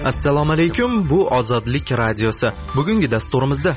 Assalomu alaykum, bu Ozodlik radiosi. Bugungi dasturimizda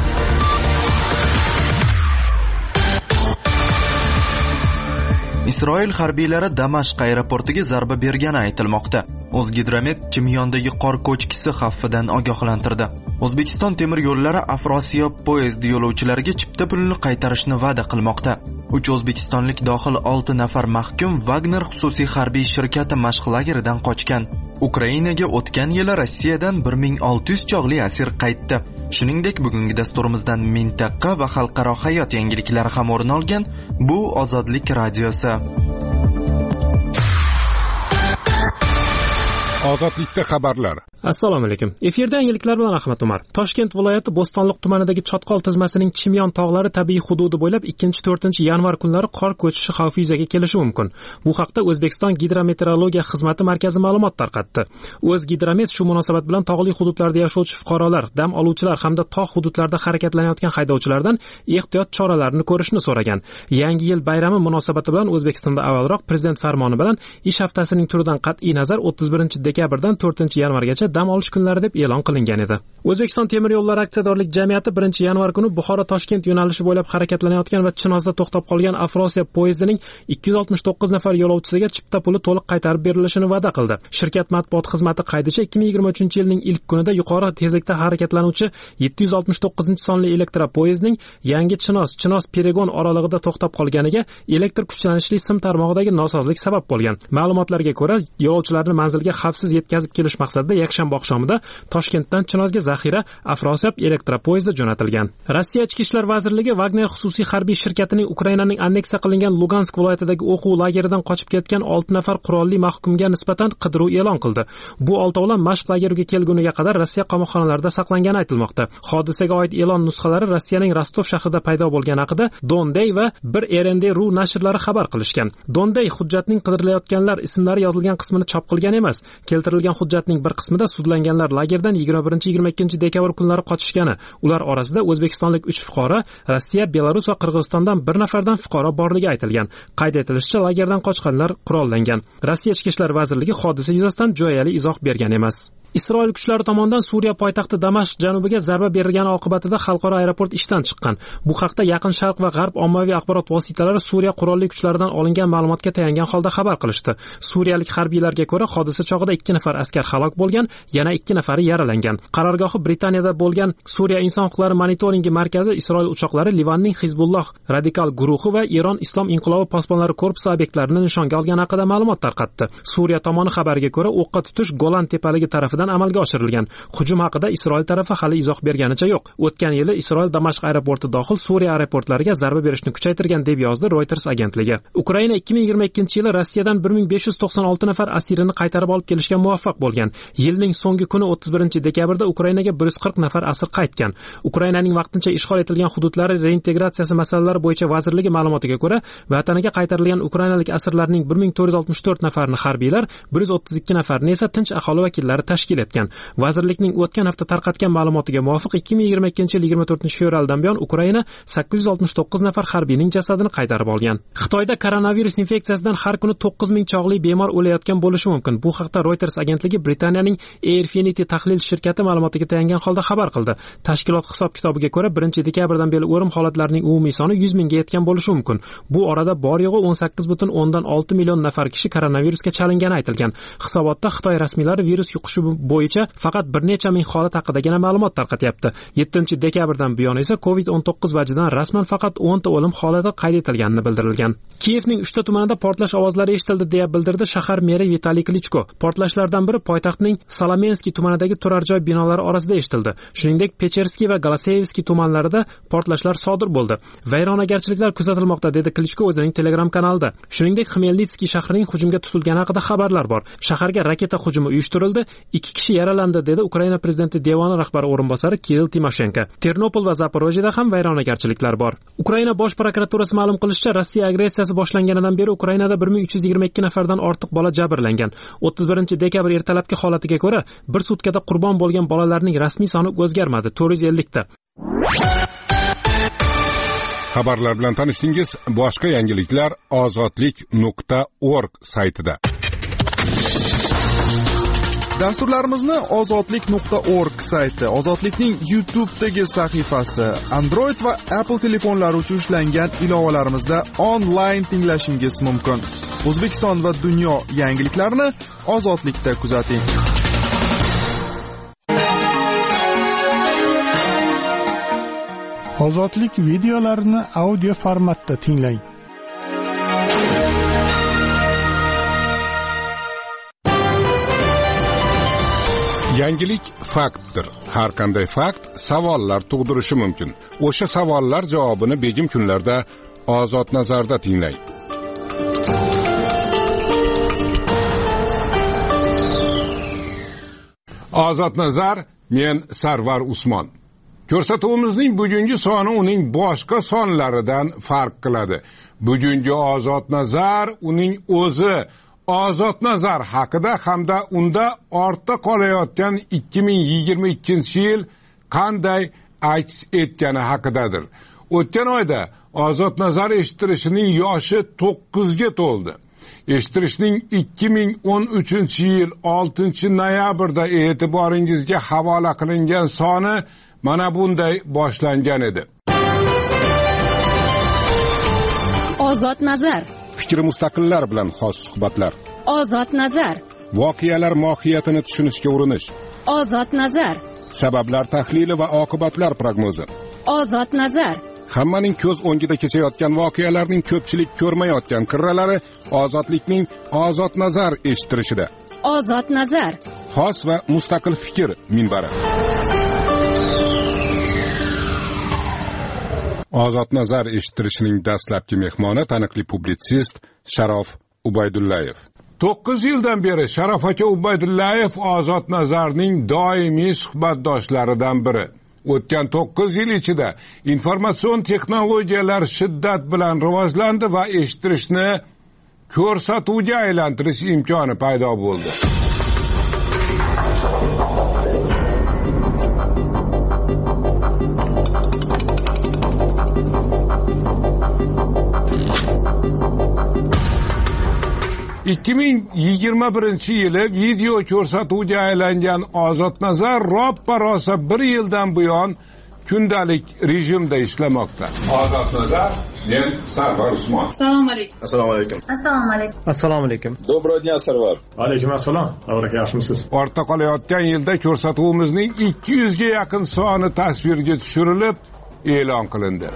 Isroil harbiylari Damashq aeroportiga zarba bergani aytilmoqda. O'zgidromet Chimyondagi qor ko'chkisi xavfidan ogohlantirdi. O'zbekiston temir yo'llari Afrosiyob poyezdi yo'lovchilariga chipta pulini qaytarishni va'da qilmoqda. 3 o'zbekistonlik dohil 6 nafar mahkum Wagner xususiy harbiy shirkati mashq lageridan qochgan. Ukrainaga o'tgan yili Rossiyadan 1600 chog'li asir qaytdi. Shuningdek, bugungi dasturimizdan mintaqa va xalqaro hayot yangiliklari ham o'rin olgan. Bu Ozodlik radiosi. Ozodlikda xabarlar. Assalomu alaykum. Efirda yangiliklar bilan Ahmad Umar. Toshkent viloyati Bo'stonliq tumanidagi Chotqol tizmasining Chimyon tog'lari tabiiy hududi bo'ylab 2-4 yanvar kunlari qor ko'chishi xavfi yuzaga kelishi mumkin. Bu haqda O'zbekiston Gidrometeorologiya xizmati markazi ma'lumot tarqatdi. O'zgidromet shu munosabat bilan tog'li hududlarda yashovchi fuqarolar, dam oluvchilar hamda tog' hududlarda harakatlanayotgan haydovchilardan ehtiyot choralarini ko'rishni so'ragan. Yangi yil bayrami munosabati bilan O'zbekistonda avvalroq prezident farmoni bilan ish haftasining turidan qat'iy nazar 31-dekabrdan 4-yanvargacha dam olish kunlari deb e'lon qilingan edi. O'zbekiston temir yo'llari aksiyadorlik jamiyati 1-yanvar kuni Buxoro-Toshkent yo'nalishi bo'ylab harakatlanayotgan va Chinozda to'xtab qolgan Afrosiyob poyezdining 269 nafar yo'lovchisiga chipta puli to'liq qaytarib berilishini va'da qildi. Shirkat matbuot xizmati qaydicha 2023-yilning ilk kunida yuqori tezlikda harakatlanuvchi 769-sonli elektropoyezdning yangi Chinoz Peregon oralig'ida to'xtab qolganiga elektr kuchlanishli sim tarmog'idagi nosozlik sabab bo'lgan. Ma'lumotlarga ko'ra, yo'lovchilarni manzilga xavfsiz yetkazib kelish maqsadida yakshanba oqshomida Toshkentdan Chinozga zaxira Afrosiyob elektropoyezdi jo'natilgan. Rossiya Ichki ishlar vazirligi Wagner xususiy harbiy shirkatining Ukrainaning anneksiya qilingan Lugansk viloyatidagi o'quv lageridan qochib ketgan 6 nafar qurolli mahkumga nisbatan qidiruv e'lon qildi. Bu oltovlon mashq lageriga kelguniga qadar Rossiya qamoqxonalarida saqlangani aytilmoqda. Hodisaga oid e'lon nusxalari Rossiyaning Rostov shahrida paydo bo'lgani haqida Donday va bir RND.ru nashrlari xabar qilishgan. Donday hujjatning qidirilayotganlar ismlari yozilgan qismini chop qilgan emas. Keltirilgan hujjatning bir qismida sudlanganlar lagerdan 21-22 dekabr kunlari qochishgani. Ular orasida o'zbekistonlik 3 fuqaro, Rossiya, Belarus va Qirg'izistondan bir nafardan fuqaro borligi aytilgan. Qayd etilishicha, lagerdan qochganlar qurollangan. Rossiya Ichki ishlar vazirligi hodisa yuzasidan jo'yali izoh bergan emas. Isroil kuchlari tomonidan Suriya poytaxti Damashq janubiga zarba berilgani oqibatida xalqaro aeroport ishdan chiqqan. Bu haqda Yaqin Sharq va G'arb ommaviy axborot vositalari Suriya qurolli kuchlaridan olingan ma'lumotga tayangan holda xabar qilishdi. Suriyalik harbiylarga ko'ra, hodisa chog'ida 2 nafar askar halok bo'lgan, yana 2 nafari yaralangan. Qarorgohi Britaniyada bo'lgan Suriya inson huquqlari monitoringi markazi Isroil uchoqlari Livanning Hizbulloh radikal guruhi va Eron Islom inqilobi posbonlari korpusi obyektlarini nishonga olgani haqida ma'lumot tarqatdi. Suriya tomoni xabariga ko'ra, o'qqa tutish Golan tepaligi tarafidan amalga oshirilgan. Hujum haqida Isroil tarafi hali izoh berganicha yo'q. O'tgan yili Isroil Damashq aeroporti dohil Suriya aeroportlariga zarba berishni kuchaytirgan deb yozdi Reuters agentligi. Ukraina 2022-yili Rossiyadan 1596 nafar asirini qaytarib olib kelishga muvaffaq bo'lgan. Yilning so'nggi kuni 31-dekabrda Ukrainaga 140 nafar asir qaytgan. Ukrainaning vaqtincha ishg'ol etilgan hududlari reintegratsiyasi masalalari bo'yicha vazirligi ma'lumotiga ko'ra, vataniga qaytarilgan ukrainalik asirlarning 1464 nafarini harbiylar, 132 nafarini esa tinch aholi vakillari tashkil etgan. Vazirlikning o'tgan hafta tarqatgan ma'lumotiga muvofiq 2022-yil 24-fevraldan buyon Ukraina 869 nafar harbiyning jasadini qaytarib olgan. Xitoyda koronavirus infeksiyasidan har kuni 9000 chog'li bemor o'layotgan bo'lishi mumkin. Bu haqda Reuters agentligi Britaniyaning Airfinity tahlil shirkati ma'lumotiga tayangan holda xabar qildi. Tashkilot hisob-kitobiga ko'ra, 1-dekabrdan beri o'lim holatlarining umumiy soni 100 mingga yetgan bo'lishi mumkin. Bu orada bor yo'g'i 18,6 million nafar kishi koronavirusga chalingani aytilgan. Hisobotda Xitoy rasmiylari virus yuqishi bo'yicha faqat bir necha ming holat haqidagina ma'lumot tarqatyapti. 7-dekabrdan buyon esa COVID-19 vajidan rasman faqat 10 ta o'lim holati qayd etilganini bildirilgan. Kiyevning 3 ta tumanida portlash ovozlari eshitildi deya bildirdi shahar meri Vitaliy Klichko. Portlashlardan biri poytaxtning Salamenskiy tumanidagi turar joy binolari orasida eshitildi. Shuningdek, Pecherskiy va Galaseyevskiy tumanlarida portlashlar sodir bo'ldi. Vayronagarchiliklar kuzatilmoqda, dedi Klichko o'zining Telegram kanalida. Shuningdek, Xmelnitskiy shahrining hujumga tutilgani haqida xabarlar bor. Shaharga raketa hujumi uyushtirildi, 2 kishi yaralandi, dedi Ukraina prezidenti devoni rahbari o'rinbosari Kirill Timoshenko. Ternopol va Zaporojyeda ham vayronagarchiliklar bor. Ukraina bosh prokuraturasi ma'lum qilishicha, Rossiya agressiyasi boshlanganidan beri Ukrainada 1322 nafardan ortiq bola jabrlangan. 31-dekabr ertalabki holatiga ko'ra, bir sutkada qurbon bo'lgan bolalarning rasmiy soni o'zgarmadi, 450 ta. Xabarlar bilan tanishdingiz. Boshqa yangiliklar ozodlik.org saytida. Dasturlarimizni ozodlik.org sayti, Ozodlikning YouTube'dagi sahifasi, Android va Apple telefonlari uchun ishlangan ilovalarimizda onlayn tinglashingiz mumkin. O'zbekiston va dunyo yangiliklarini Ozodlikda kuzating. Ozodlik videolarini audio formatda tinglang. Yangilik faktdir. Har qanday fakt savollar tug'dirishi mumkin. O'sha savollar javobini begim kunlarda Ozod nazarda tinglang. Ozod nazar, men Sarvar Usmon. Ko'rsatuvimizning bugungi soni uning boshqa sonlaridan farq qiladi. Bugungi Ozod nazar uning o'zi Ozod nazar haqida hamda unda ortda qolayotgan 2022-yil qanday aks etgani haqidadir. O'tgan oyda Ozod nazar eshittirishining yoshi 9 ga to'ldi. Eshittirishning 2013-yil 6-noyabrda e'tiboringizga havola qilingan soni mana bunday boshlangan edi. Ozod nazar. Fikri mustaqillar bilan xos suhbatlar. Ozod nazar. Voqealar mohiyatini tushunishga urinish. Ozod nazar. Sabablar tahlili va oqibatlar prognozi. Ozod nazar. Hammaning ko'z o'ngida kechayotgan voqealarning ko'pchilik ko'rmayotgan qirralari ozodlikning Ozod nazar eshittirishida. Ozod nazar. Xos va mustaqil fikr minbari. Ozod nazar eshittirishining dastlabki mehmoni taniqli publitsist Sharof Ubaydullayev. 9 yildan beri Sharof aka Ubaydullayev Ozod nazarning doimiy suhbatdoshlaridan biri. O'tgan 9 yil ichida informatsion texnologiyalar shiddat bilan rivojlandi va eshittirishni ko'rsatuvga aylantirish imkoni paydo bo'ldi. ...2021-yili video ko'rsatuvga aylangan Ozod nazar roppa-rosa 1 yildan buyon kundalik rejimda ishlamoqda. Ozod nazar, men Sarvar Usmon. Assalomu alaykum. Assalomu alaykum. Assalomu alaykum. Assalomu alaykum. Доброго дня, Sarvar. Alaykum assalom. Avraka yaxshimisiz? Ortda qolayotgan yilda ko'rsatuvimizning 200 ga yaqin soni tasvirga tushirilib, e'lon qilindi.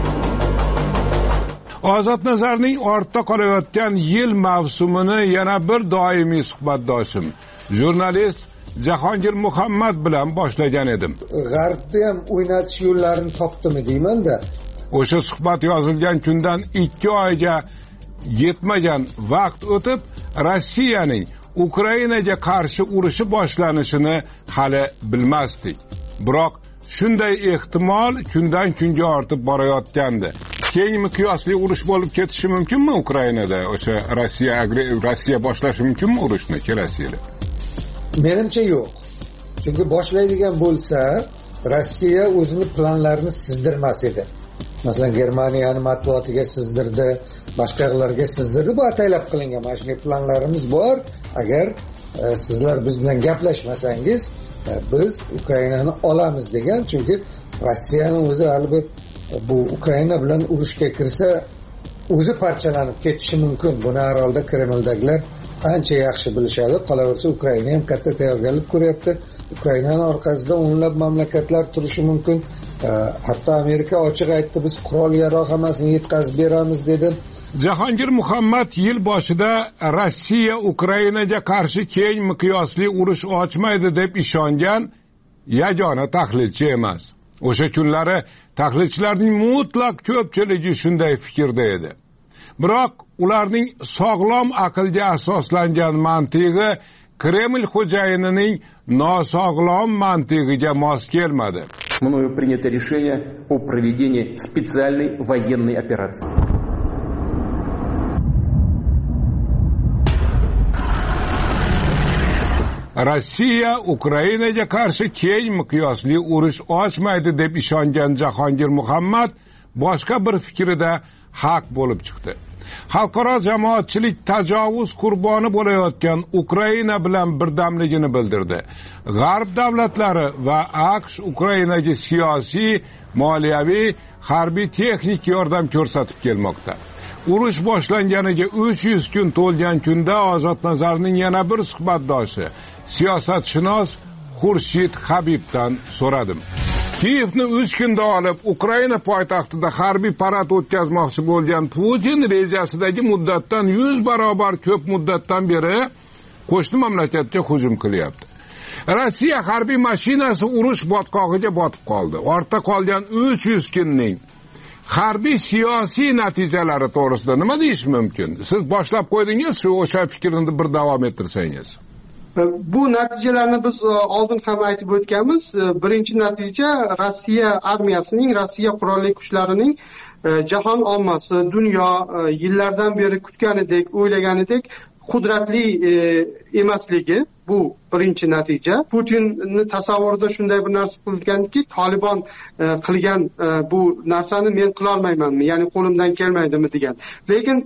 Ozod nazarning ortda qolayotgan yil mavsumini yana bir doimiy suhbatdoshim, jurnalist Jahongir Muhammad bilan boshlagan edim. G'arbda ham o'ynatish yo'llarini topdimi deyman-da. O'sha suhbat yozilgan kundan 2 oyga yetmagan vaqt o'tib, Rossiyaning Ukrainaga qarshi urushi boshlanishini hali bilmasdik. Biroq shunday ehtimol kundan kunga ortib borayotgandi. Keng miqyosli urush bo'lib ketishi mumkinmi Ukrainada? O'sha Rossiya boshlashi mumkinmi urushni kelasi yili? Menimcha yo'q. Chunki boshlaydigan bo'lsa, Rossiya o'zining planlarini sizdirmas edi. Masalan, Germaniyani matbuotiga sizdirdi, boshqalarga sizdirdi. Bu ataylab qilingan. Mana shunday planlarimiz bor. Agar sizlar biz bilan gaplashmasangiz, biz Ukrainani olamiz degan. Chunki Rossiyaning o'zi albatta bu Ukraina bilan urushga kirsa o'zi parchalanib ketishi mumkin. Buni har holda Kremldagilar ancha yaxshi bilishadi. Qolaversa Ukraina ham katta tayyorgarlik ko'ryapti. Ukrainaning orqasida o'nlab mamlakatlar turishi mumkin. Hatto Amerika ochiq aytdi, biz qurol-yarog' hammasini yetkazib beramiz dedi. Jahongir Muhammad yil boshida Rossiya Ukrainaga qarshi keng miqyosli urush ochmaydi deb ishongan yagona tahlilchi emas. O'sha kunlari tahlilchilarning mutlaq ko'pchiligi shunday fikrda edi. Biroq ularning sog'lom aqlga asoslangan mantig'i Kreml xo'jayinining nosog'lom mantig'iga mos kelmadi. Мною принято решение о проведении специальной военной операции. Rossiya Ukrainaga qarshi keng miqyosli urush ochmaydi deb ishongan Jahongir Muhammad boshqa bir fikrida haq bo'lib chiqdi. Xalqaro jamoatchilik tajovuz qurboni bo'layotgan Ukraina bilan birdamligini bildirdi. G'arb davlatlari va AQSh Ukrainaga siyosiy, moliyaviy, harbiy texnik yordam ko'rsatib kelmoqda. Urush boshlanganiga 300 kun to'lgan kunda Ozod Nazarning yana bir suhbatdoshi, siyosatshunos Xurshid Habibdan so'radim. Kiyevni 3 kunda olib, Ukraina poytaxtida harbiy parad o'tkazmoqchi bo'lgan Putin rejasidagi muddatdan 100 barobar ko'p muddatdan beri qo'shni mamlakatga hujum qilyapti. Rossiya harbiy mashinasi urush botqog'iga botib qoldi. Ortda qolgan 300 kunning harbiy siyosiy natijalari to'g'risida nima deyish mumkin? Siz boshlab qo'ydingiz, shu o'sha fikrni bir davom ettirsangiz. Bu natijalarni biz oldin ham aytib o'tganmiz. Birinchi natija Rossiya armiyasining, Rossiya qurolli kuchlarining jahon ommasi, dunyo yillardan beri kutganidek, o'ylaganidek qudratli emasligi. Bu birinchi natija. Putinni tasavvurida shunday bir narsa qilinganki, Taliban qilgan bu narsani men qila olmaymanmi, ya'ni qo'limdan kelmaydimi degan. Lekin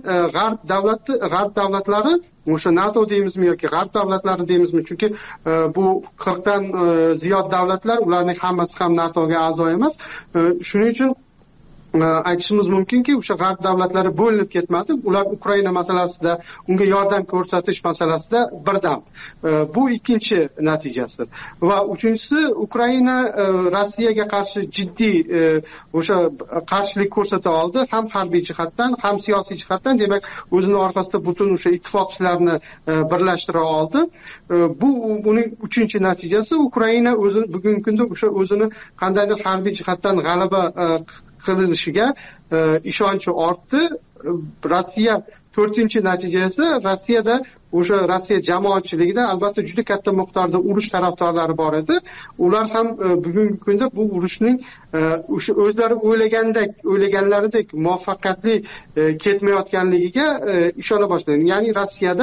g'arb davlatlari, o'sha NATO deymizmi yoki g'arb davlatlari deymizmi, chunki bu 40 dan ziyod davlatlar, ularning hammasi ham NATOga a'zo emas. Shuning uchun aytishimiz mumkinki, o'sha g'arb davlatlari bo'linib ketmadi. Ular Ukraina masalasida, unga yordam ko'rsatish masalasida birdam. Bu ikkinchi natijasi. Va uchinchisi, Ukraina Rossiyaga qarshi jiddiy o'sha qarshilik ko'rsata oldi, ham harbiy jihatdan, ham siyosiy jihatdan. Demak, o'zini orqasida butun o'sha ittifoqchilarni birlashtira oldi. Bu uning uchinchi natijasi. Ukraina o'zi bugungi kunda o'sha o'zini qandaydir harbiy jihatdan g'alaba qilinishiga ishonchi ortdi. Rossiya to'rtinchi natijasi, Rossiyada o'sha Rossiya jamoatchiligida albatta juda katta miqdorda urush tarafdorlari bor edi. Ular ham bugungi kunda bu urushning o'sha o'zlari o'ylaganlaridek muvaffaqiyatli ketmayotganligiga ishona boshladi. Ya'ni Rossiyada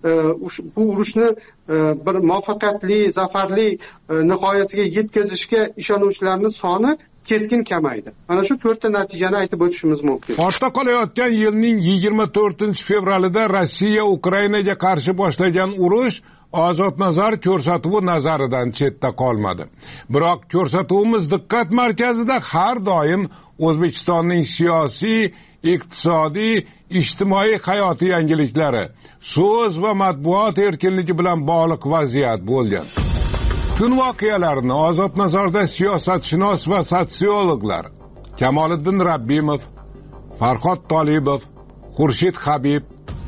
bu urushni bir muvaffaqiyatli, zafarli nihoyasiga yetkazishga ishonuvchilarning soni keskin kamaydi. Mana shu 4 ta natijani aytib o'tishimiz mumkin. Ortda qolayotgan yilning 24-fevralida Rossiya Ukrainaga qarshi boshlagan urush Ozod Nazar ko'rsatuvi nazaridan chetda qolmadi. Biroq ko'rsatuvimiz diqqat markazida har doim O'zbekistonning siyosiy, iqtisodiy, ijtimoiy hayoti yangiliklari, so'z va matbuot erkinligi bilan bog'liq vaziyat bo'lgan. Kun voqealarini Ozod Nazarda siyosatshunos va sotsiologlar Kamoliddin Rabbimov, Farhod Tolibov, Xurshid Habib,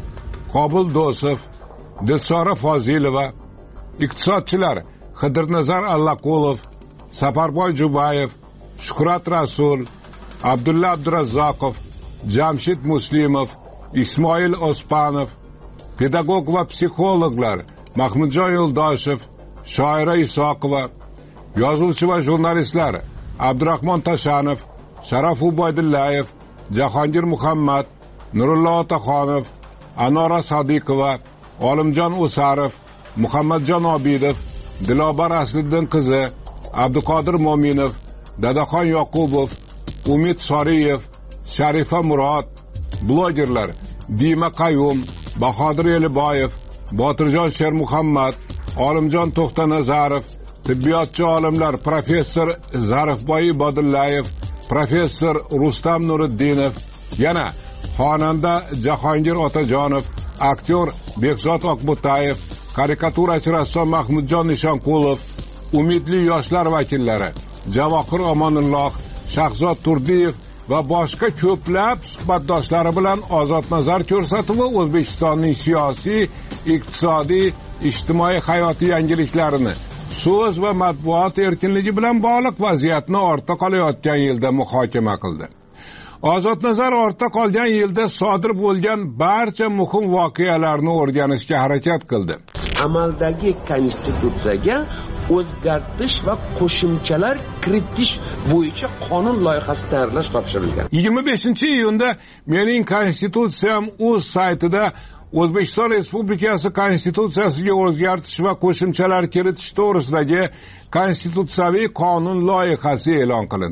Qobil Do'sov, Dilsora Fozilova, iqtisodchilar Xidirnazar Allaqulov, Safarboy Jubayev, Shuhrat Rasul, Abdulla Abdurazzoqov, Jamshid Muslimov, Ismoil Ospanov, pedagog va psixologlar Mahmudjon Yo'ldoshev, Shoira Isoqova, yozuvchi va jurnalistlar Abdurahmon Tashanov, Sharof Ubaydullayev, Jahongir Muhammad, Nurullo Otaxonov, Anora Sodiqova, Olimjon O'sarov, Muhammadjon Obidov, Dilobar Asliddin qizi, Abduqodir Mo'minov, Dadaxon Yoqubov, Umid Soriyev, Sharifa Murod, blogerlar Dima Qayum, Bahodir Eliboyev, Botirjon Shermuhammad, Olimjon To'xtanazarov, tibbiyotchi olimlar professor Zarifboy Ibodullayev, professor Rustam Nuriddinov, yana xonanda Jahongir Otajonov, aktyor Bekzod Oqbo'tayev, karikaturachi rassom Mahmudjon Nishonqulov, umidli yoshlar vakillari Javohir Omonulloh, Shahzod Turdiyev va boshqa ko'plab suhbatdoshlari bilan Ozod Nazar ko'rsatuvi O'zbekistonning siyosiy, iqtisodiy, ijtimoiy hayoti yangiliklarini, so'z va matbuot erkinligi bilan bog'liq vaziyatni ortda qolayotgan yilda muhokama qildi. Ozod Nazar ortda qolgan yilda sodir bo'lgan barcha muhim voqealarni o'rganishga harakat qildi. Amaldagi konstitutsiyaga o'zgartirish va qo'shimchalar kiritish bo'yicha qonun loyihasi tayyorlash topshirilgan. 25-iyunda mening konstitutsiyam o'z saytida O'zbekiston Respublikasi konstitutsiyasiga o'zgartirish va qo'shimchalar kiritish to'g'risidagi konstitutsiyaviy qonun loyihasi e'lon qilindi.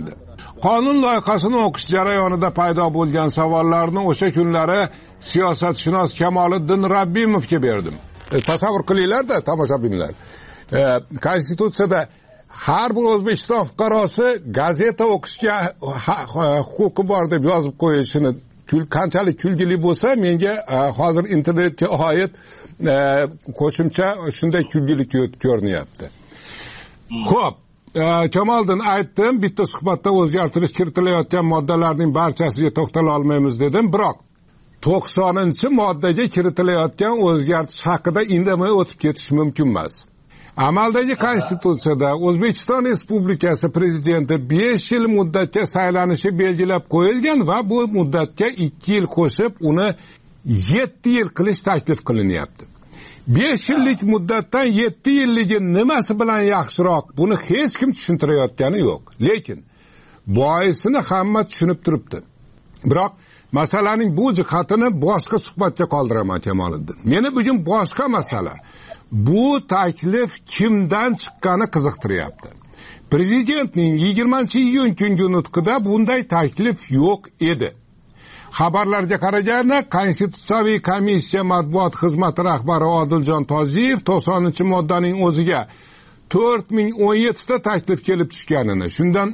qonun loyihasini o'qish jarayonida paydo bo'lgan savollarni o'sha kunlari siyosatshunos Kamoliddin Rabbimovga berdim. Tasavvur qilinglar-da, tomoshabinlar. Konstitutsiyada har bir O'zbekiston fuqarosi gazeta o'qishga huquqi bor deb yozib qo'yishini qanchalik kulgili bo'lsa, menga hozir internetga oid qo'shimcha shunday kulgili ko'rinyapti. Xo'p, Kamoliddin aytdim, bitta suhbatda o'zgartirish kiritilayotgan moddalarning barchasiga to'xtala olmaymiz dedim, biroq 90-moddaga kiritilayotgan o'zgartirish haqida indamay o'tib ketish mumkin emas. Amaldagi konstitutsiyada O'zbekiston Respublikasi prezidenti 5 yil muddatga saylanishi belgilab qo'yilgan va bu muddatga 2 yil qo'shib uni 7 yil qilish taklif qilinyapti. 5 yillik muddatdan 7 yilligi nimasi bilan yaxshiroq, buni hech kim tushuntirayotgani yo'q. Lekin boisini hamma tushunib turibdi. Biroq masalaning bu jihatini boshqa suhbatga qoldiraman Kamoliddin. Meni bugun boshqa masala. Bu taklif kimdan chiqqani qiziqtiryapti. Prezidentning 20-iyun kungi nutqida bunday taklif yo'q edi. Xabarlarga qaraganda Konstitutsiyaviy komissiya matbuot xizmati rahbari Odiljon Tojiyev 90-moddaning o'ziga 4017 ta taklif kelib tushganini, shundan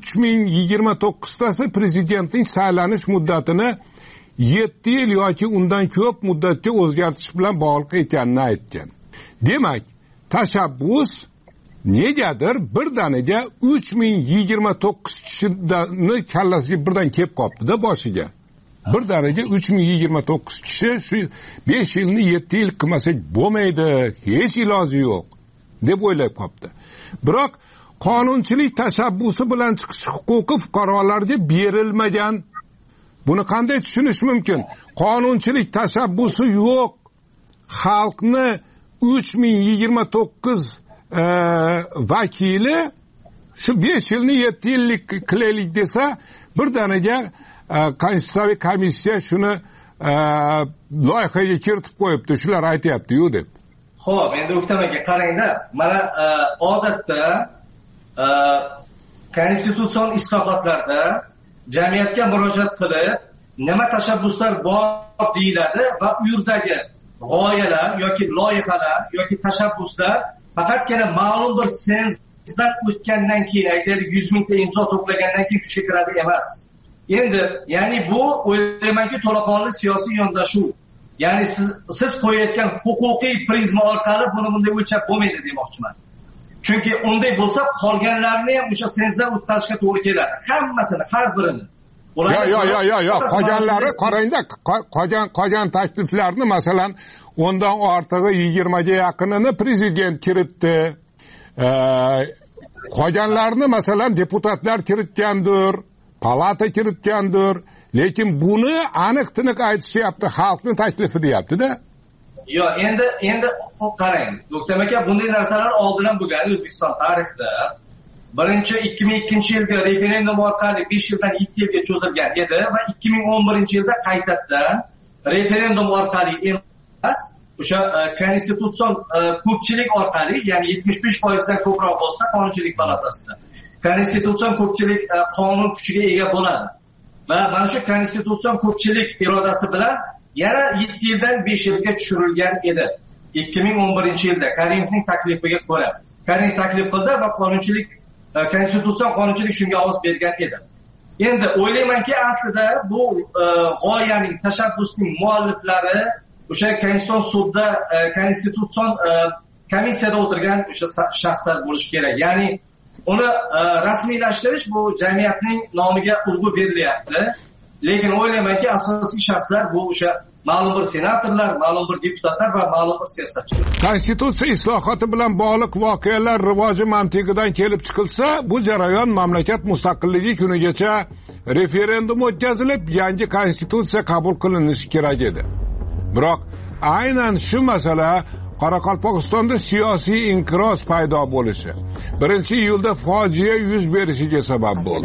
3029 tasi prezidentning saylanish muddatini 7 yil yoki undan ko'p muddatga o'zgartirish bilan bog'liq ekanini aytgan. Demak, tashabbus negadir birdaniga 3029 kishini kallasiga birdan kelib qopti-da boshiga. Birdaniga 3029 kishi shu 5 yilni 7 yil qilmasak bo'lmaydi, hech iloji yo'q deb o'ylab qopti. Biroq qonunchilik tashabbusi bilan chiqish huquqi fuqarolarga berilmagan. Buni qanday tushunish mumkin? Qonunchilik tashabbusi yo'q. Xalqni 3029 vakili shu 5 yilni 7 yillik qilaylik desa, birdaniga Konstitutsiyaviy komissiya shuni loyihaga kiritib qo'yibdi, shular aytayapti-yu deb. Xo'p, endi O'ktam aka qarangda, mana odatda konstitutsion islohotlarda jamiyatga murojaat qilib, nima tashabbuslar bor deyiladi va u yerdagi g'oyalar yoki loyihalar yoki tashabbuslar faqatgina ma'lum bir senzdan o'tgandan keyin, aytaylik 100 mingta imzo to'plagandan keyin kuchga kiradi emas. Endi, ya'ni bu o'ylaymanki to'laqonli siyosiy yondashuv. Ya'ni siz qo'yayotgan huquqiy prizma orqali buni bunday o'lchab bo'lmaydi demoqchiman. Chunki unday bo'lsa qolganlarni ham o'sha senzdan o'tkazishga to'g'ri keladi. Hammasini, har birini. Yo'q, qolganlari qarangda, qolgan takliflarni masalan ondan ortig'i 20 ga yaqinini prezident kiritdi. Qolganlarni masalan deputatlar kiritgandir, palata kiritgandir, lekin buni aniq-tiniq aytishyapti, xalqning taklifi deyapti-da. Yo'q, endi qarang, O'ktam aka, bunday narsalar oldin ham bo'lgan O'zbekiston tarixida. Birinchi 2002 yilda referendum orqali 5 yildan 7 yilga cho'zilgan edi va 2011 yilda qaytadan referendum orqali emas, o'sha konstitutsion ko'pchilik orqali, ya'ni 75% dan ko'proq bo'lsa qonunchilik palatasida konstitutsion ko'pchilik qonun kuchiga ega bo'ladi. Va mana shu konstitutsion ko'pchilik irodasi bilan yana 7 yildan 5 yilga tushirilgan edi. 2011 yilda Karimovning taklifiga ko'ra. Karimov taklif qildi va qonunchilik konstitutsion qonunchilik shunga ovoz bergan edi. Endi o'ylaymanki, aslida bu g'oyaning, tashabbusning mualliflari o'sha konstitutsion sudda, konstitutsion komissiyada o'tirgan o'sha shaxslar bo'lishi kerak. Ya'ni uni rasmiylashtirish bu jamiyatning nomiga urg'u berilyapti. Lekin o'ylaymanki, asosiy shaxslar bu o'sha ma'lum bir senatorlar, ma'lum bir deputatlar va ma'lum bir siyosatchilar. Konstitutsiya islohoti bilan bog'liq voqealar rivoji mantiqidan kelib chiqilsa, bu jarayon mamlakat mustaqilligi kunigacha referendum o'tkazilib, yangi konstitutsiya qabul qilinishi kerak edi. Biroq aynan shu masala Qoraqalpog'istonda siyosiy inqiroz paydo bo'lishi, 1-iyulda fojia yuz berishiga sabab bo'ldi.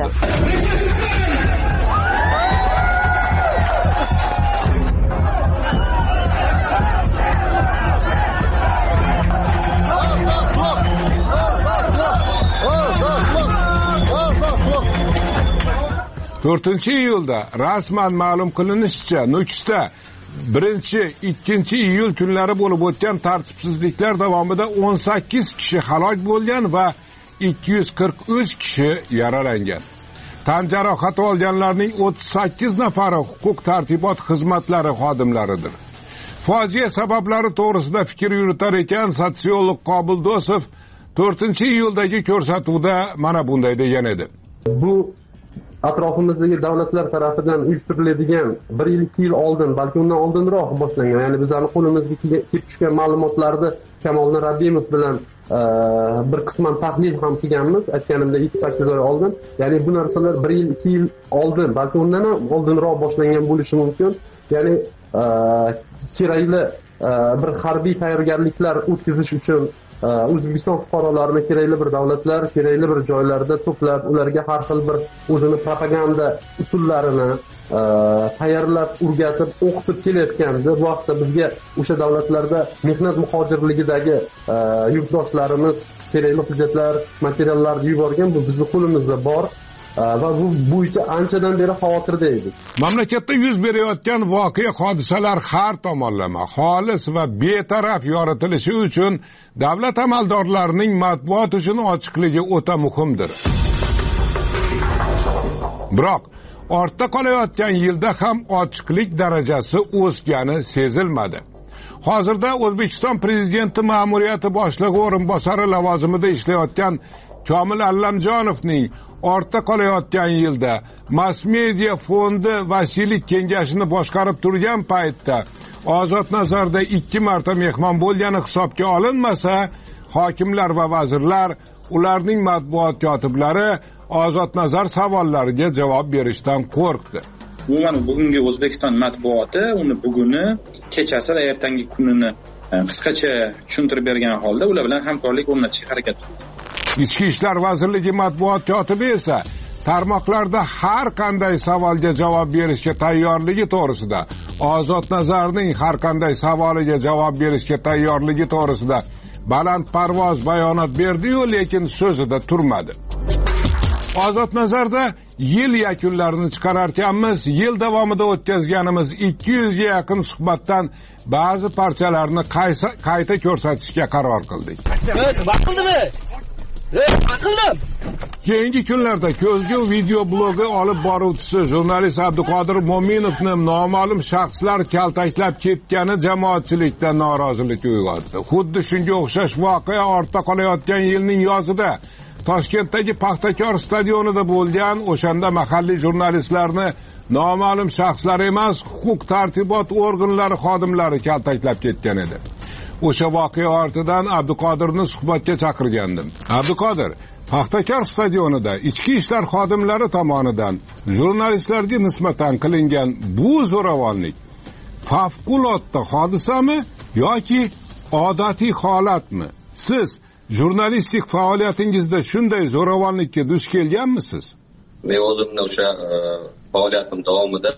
4-iyulda rasman ma'lum qilinishicha Nukusda 1-2 iyul kunlari bo'lib o'tgan tartibsizliklar davomida 18 kishi halok bo'lgan va 243 kishi yaralangan. Tan jarohati olganlarning 38 nafari huquq tartibot xizmatlari xodimlaridir. Fojia sabablari to'g'risida fikr yuritar ekan sotsiolog Qobil Do'sov 4-iyuldagi ko'rsatuvda mana bunday degan edi. Bu atrofimizdagi davlatlar tarafidan uyushtiriladigan 1-2 yil oldin, balki undan oldinroq boshlangan, ya'ni bizlarning qo'limizga kelib tushgan ma'lumotlarni Kamoliddin Rabbimov bilan bir qisman tahlil ham qilganmiz, aytganimda 2-8 oy oldin. Ya'ni bu narsalar 1-2 yil oldin, balki undan ham oldinroq boshlangan bo'lishi mumkin. Ya'ni kerakli bir harbiy tayyorgarliklar o'tkazish uchun O'zbekiston fuqarolarini kerakli bir davlatlar, kerakli bir joylarda to'plab, ularga har xil bir o'zini propaganda usullarini tayyorlab, o'rgatib, o'qitib kelayotganda, bu vaqtda bizga o'sha davlatlarda mehnat muhojirligidagi yurtdoshlarimiz kerakli hujjatlar, materiallar yuborgan, bu bizning qo'limizda bor. Va bu bo'yicha anchadan beri xavotirda edik. Mamlakatda yuz berayotgan voqea hodisalar har tomonlama, xolis va betaraf yoritilishi uchun davlat amaldorlarining matbuot uchun ochiqligi o'ta muhimdir. Biroq ortda qolayotgan yilda ham ochiqlik darajasi o'sgani sezilmadi. Hozirda O'zbekiston prezidenti ma'muriyati boshlig'i o'rinbosari lavozimida ishlayotgan Komil Allamjonovning ortda qolayotgan yilda Mass Media fondi vasiylik kengashini boshqarib turgan paytda Ozod Nazarda 2 marta mehmon bo'lgani hisobga olinmasa, hokimlar va vazirlar, ularning matbuot kotiblari Ozod Nazar savollariga javob berishdan qo'rqdi. Umuman bugungi O'zbekiston matbuoti uni buguni, kechasi va ertangi kunini qisqacha tushuntirib bergan holda ular bilan hamkorlik o'rnatishga harakat qildi. Ichki ishlar vazirligi matbuot kotibi esa tarmoqlarda har qanday savolga javob berishga tayyorligi to'g'risida, Ozod Nazarning har qanday savoliga javob berishga tayyorligi to'g'risida balandparvoz bayonot berdi-yu, lekin so'zida turmadi. Ozod Nazarda yil yakunlarini chiqararkanmiz, yil davomida o'tkazganimiz 200 ga yaqin suhbatdan ba'zi parchalarni qayta ko'rsatishga qaror qildik. Vaqtimi? Aqllim. Keyingi kunlarda ko'zgu video blogi olib boruvchisi jurnalist Abduqodir Mo'minovni noma'lum shaxslar kaltaklab ketgani jamoatchilikda norozilik uyg'otdi. Xuddi shunga o'xshash voqea ortda qolayotgan yilning yozida Toshkentdagi Paxtakor stadionida bo'lgan, o'shanda mahalliy jurnalistlarni noma'lum shaxslar emas, huquq tartibot organlari xodimlari kaltaklab ketgan edi. O'sha voqea ortidan Abduqodirni suhbatga chaqirgandim. Abduqodir, Paxtakor stadionida ichki ishlar xodimlari tomonidan jurnalistlarga nisbatan qilingan bu zo'ravonlik favqulodda hodisami yoki odatiy holatmi? Siz jurnalistik faoliyatingizda shunday zo'ravonlikka duch kelganmisiz? Men o'zimni o'sha faoliyatim davomida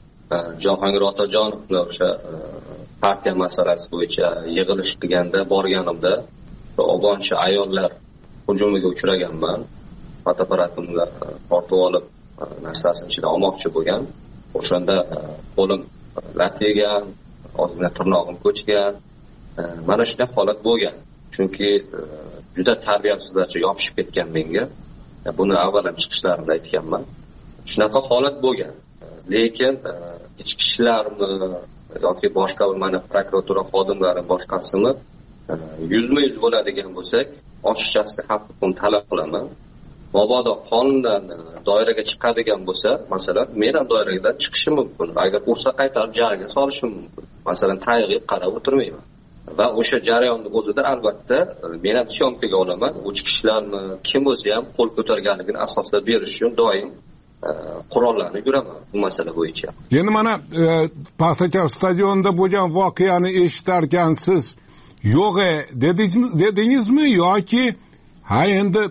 Jahongir Otajonovni o'sha partiya masalasi bo'yicha yig'ilish qilganda borganimda afg'oncha ayollar hujumiga uchraganman. Fotoapparatimni tortib olib narsasini ichidan olmoqchi bo'lgan. O'shanda qo'lim lat yegan, ozgina tirnog'im ko'chgan. Mana shunday holat bo'lgan. Chunki juda tarbiyasizlarcha yopishib ketgan menga. Buni avval ham chiqishlarimda aytganman. Shunaqa holat bo'lgan. Lekin ichki ishlarni yoki boshqa bir mana prokuratura xodimlari boshqasini yuzma-yuz bo'ladigan bo'lsak, ochiqchasiga haq-huquqni talab qilaman. Mabodo qonundan doiraga chiqadigan bo'lsa, masalan, men ham doiradan chiqishim mumkin. Agar ursa qaytarib jariga solishim mumkin. Masalan, tayiqib qarab o'tirmayman. Va o'sha jarayonning o'zida albatta men ham syomkaga olaman. Ichki ishlarni kim o'zi ham qo'l ko'targanligini asoslab berish uchun doim qurollarni yuraman bu masala bo'yicha. Endi mana Paxtakor stadionida bo'lgan voqeani eshitarkansiz, yo'g'e dedingizmi yoki ha endi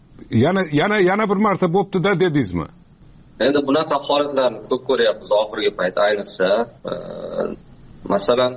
yana bir marta bo'pti-da dedingizmi? Endi bunaqa holatlarni ko'p ko'ryapmiz oxirgi payt, ayniqsa masalan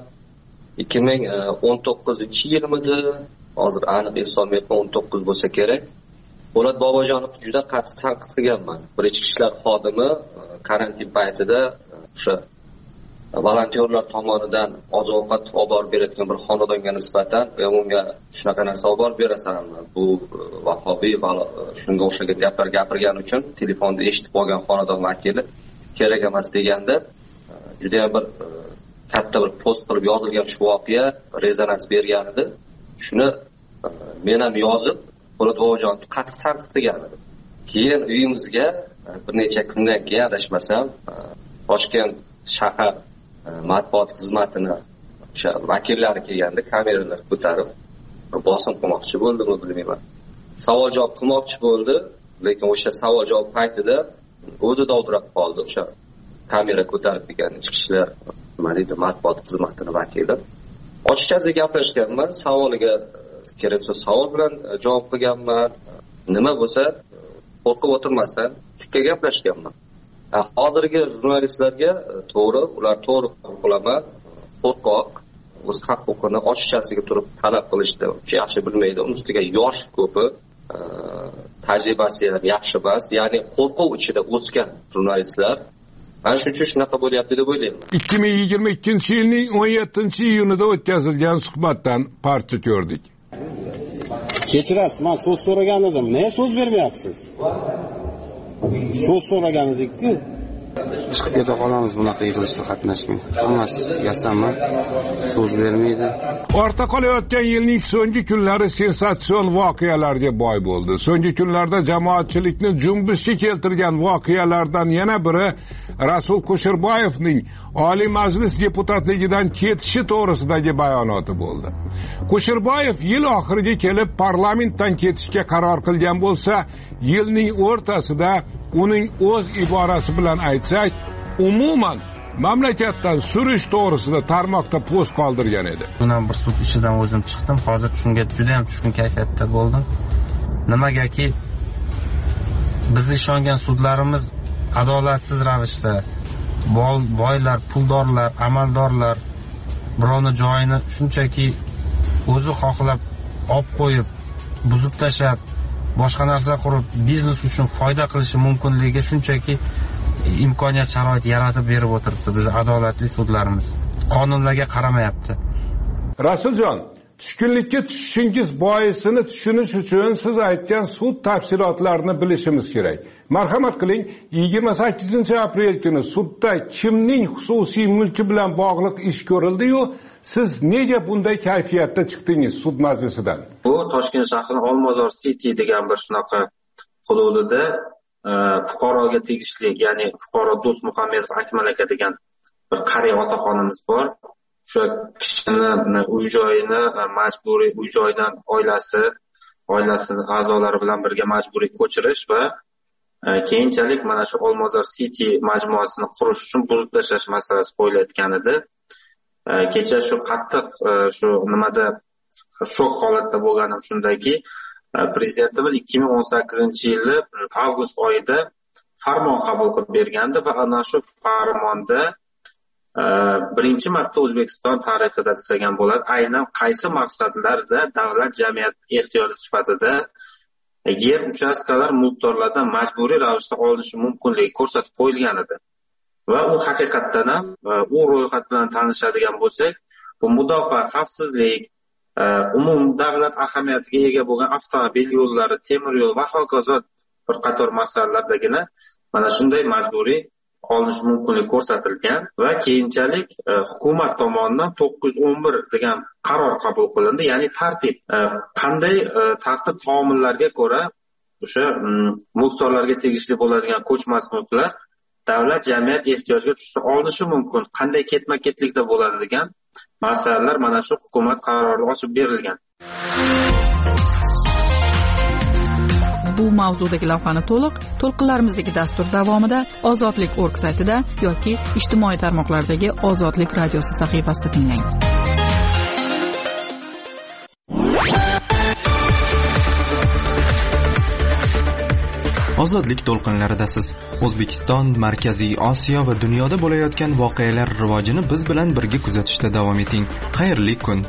2019-yilmidi, hozir aniq eslolmayapman, 19 bo'lsa kerak. Po'lat Bobojonovni juda qattiq tanqid qilganman. Bir ichki ishlar xodimi karantin paytida o'sha volontyorlar tomonidan oziq-ovqat olib borib berayotgan bir xonadonga nisbatan unga shunaqa narsa olib borib berasanmi, bu vahobiy shunga o'xshagan gaplar gapirgani uchun telefonda eshitib olgan xonadon vakili kerak emas deganda juda ham bir katta bir post qilib yozilgan shu voqea rezonans bergan edi. Shuni men ham yozib Po'lat Bobojonni qattiq tanqid qilgan edim. Keyin uyimizga bir necha kundan keyin adashmasam Toshkent shahar matbuot xizmatini o'sha vakillari kelganda kameralar ko'tarib bosim qilmoqchi bo'ldimi bilmayman. Savol javob qilmoqchi bo'ldi, lekin o'sha savol javob paytida o'zi dovdirab qoldi. O'sha kamera ko'tarib kelgan ichki ishlar nima deydi matbuot xizmatini vakili. Ochiqchasiga gaplashganman, savoliga kerak bo'lsa savol bilan javob qilganman. Nima bo'lsa qo'rqib o'tirmasdan tikka gaplashganman. Hozirgi jurnalistlarga to'g'ri, ular to'g'ri qilaman, qo'rqoq, o'z haq-huquqini ochiqchasiga turib talab qilishni yaxshi bilmaydi. Uning ustiga yosh ko'pi, tajribasi ham yaxshi emas, ya'ni qo'rquv ichida o'sgan jurnalistlar. Mana shuning uchun shunaqa bo'lyapti deb o'ylayman. 2022-yilning 17-iyunida o'tkazilgan suhbatdan parcha ko'rdik. Kechirasiz, men so'z so'ragan edim. Nega so'z bermayapsiz? So'z so'raganingizki chiqib keta qolamiz bunaqa yig'ilishda qatnashmay. Hammasi yasanma, so'z bermaydi. Ortda qolayotgan yilning so'nggi kunlari sensatsion voqealarga boy bo'ldi. So'nggi kunlarda jamoatchilikni junbishga keltirgan voqealardan yana biri Rasul Kusherboyevning Oliy Majlis deputatligidan ketishi to'g'risidagi bayonoti bo'ldi. Kusherboyev yil oxiriga kelib parlamentdan ketishga qaror qilgan bo'lsa, yilning o'rtasida uning o'z iborasi bilan aytsak, umuman mamlakatdan surish to'g'risida tarmoqda post qoldirgan edi. Bundan bir sud ishidan o'zim chiqdim. Hozir shunga juda ham tushkun kayfiyatda bo'ldim. Nimagaki biz ishongan sudlarimiz adolatsiz ravishda boylar, puldorlar, amaldorlar birovni joyini shunchaki o'zi xohlab olib qo'yib, buzib tashab, boshqa narsa qurib biznes uchun foyda qilishi mumkinligiga shunchaki imkoniyat sharoit yaratib berib o'tiribdi biz adolatli sudlarimiz. Qonunlarga qaramayapti. Rasuljon, tushkunlikka tushishingiz boisini tushunish uchun siz aytgan sud tafsilotlarini bilishimiz kerak. Marhamat qiling, 28-aprel kuni sudda kimning xususiy mulki bilan bog'liq ish ko'rildi-yu, siz nega bunday kayfiyatda chiqdingiz sud majlisidan? Bu Toshkent shahrining Olmazor City degan bir shunaqa hududida fuqaroga tegishli, ya'ni fuqaro Do'st Muhammedov Akmal aka degan bir qariya otaxonimiz bor. O'sha kishini uy-joyini majburiy uy-joydan oilasi a'zolari bilan birga majburiy ko'chirish va keyinchalik mana shu Olmazor City majmuasini qurish uchun buzib tashlash masalasi qo'yilayotgan edi. Kecha shu qattiq shu nimada shok holatda bo'lganim shundaki, prezidentimiz 2018-yili avgust oyida farmon qabul qilib bergandi va ana shu farmonda birinchi marta O'zbekiston tarixida desagan bo'ladi, aynan qaysi maqsadlarda davlat jamiyat ehtiyoji sifatida yer uchastkalar mulkdorlardan majburiy ravishda olinishi mumkinligi ko'rsatib qo'yilgan edi. Va u haqiqatdan ham u ro'yxat bilan tanishadigan bo'lsak, bu mudofaa, xavfsizlik, umum davlat ahamiyatiga ega bo'lgan avtomobil yo'llari, temir yo'l va hokazo bir qator masalalardagina mana shunday majburiy olinish mumkinligi ko'rsatilgan va keyinchalik hukumat tomonidan 911 degan qaror qabul qilindi, ya'ni tartib. Qanday tartib taomillarga ko'ra o'sha mulkdorlarga tegishli bo'ladigan ko'chmas mulklar davlat jamiyat ehtiyojiga tushsa olinishi mumkin, qanday ketma-ketlikda bo'ladi degan masalalar mana shu hukumat qarori ochib berilgan. Bu mavzudagi lavhani to'lqinlarimizdagi dastur davomida ozodlik.org saytida yoki ijtimoiy tarmoqlardagi Ozodlik radiosi sahifasida tinglang. Ozodlik to'lqinlaridasiz. O'zbekiston, Markaziy Osiyo va dunyoda bo'layotgan voqealar rivojini biz bilan birga kuzatishda davom eting. Xayrli kun.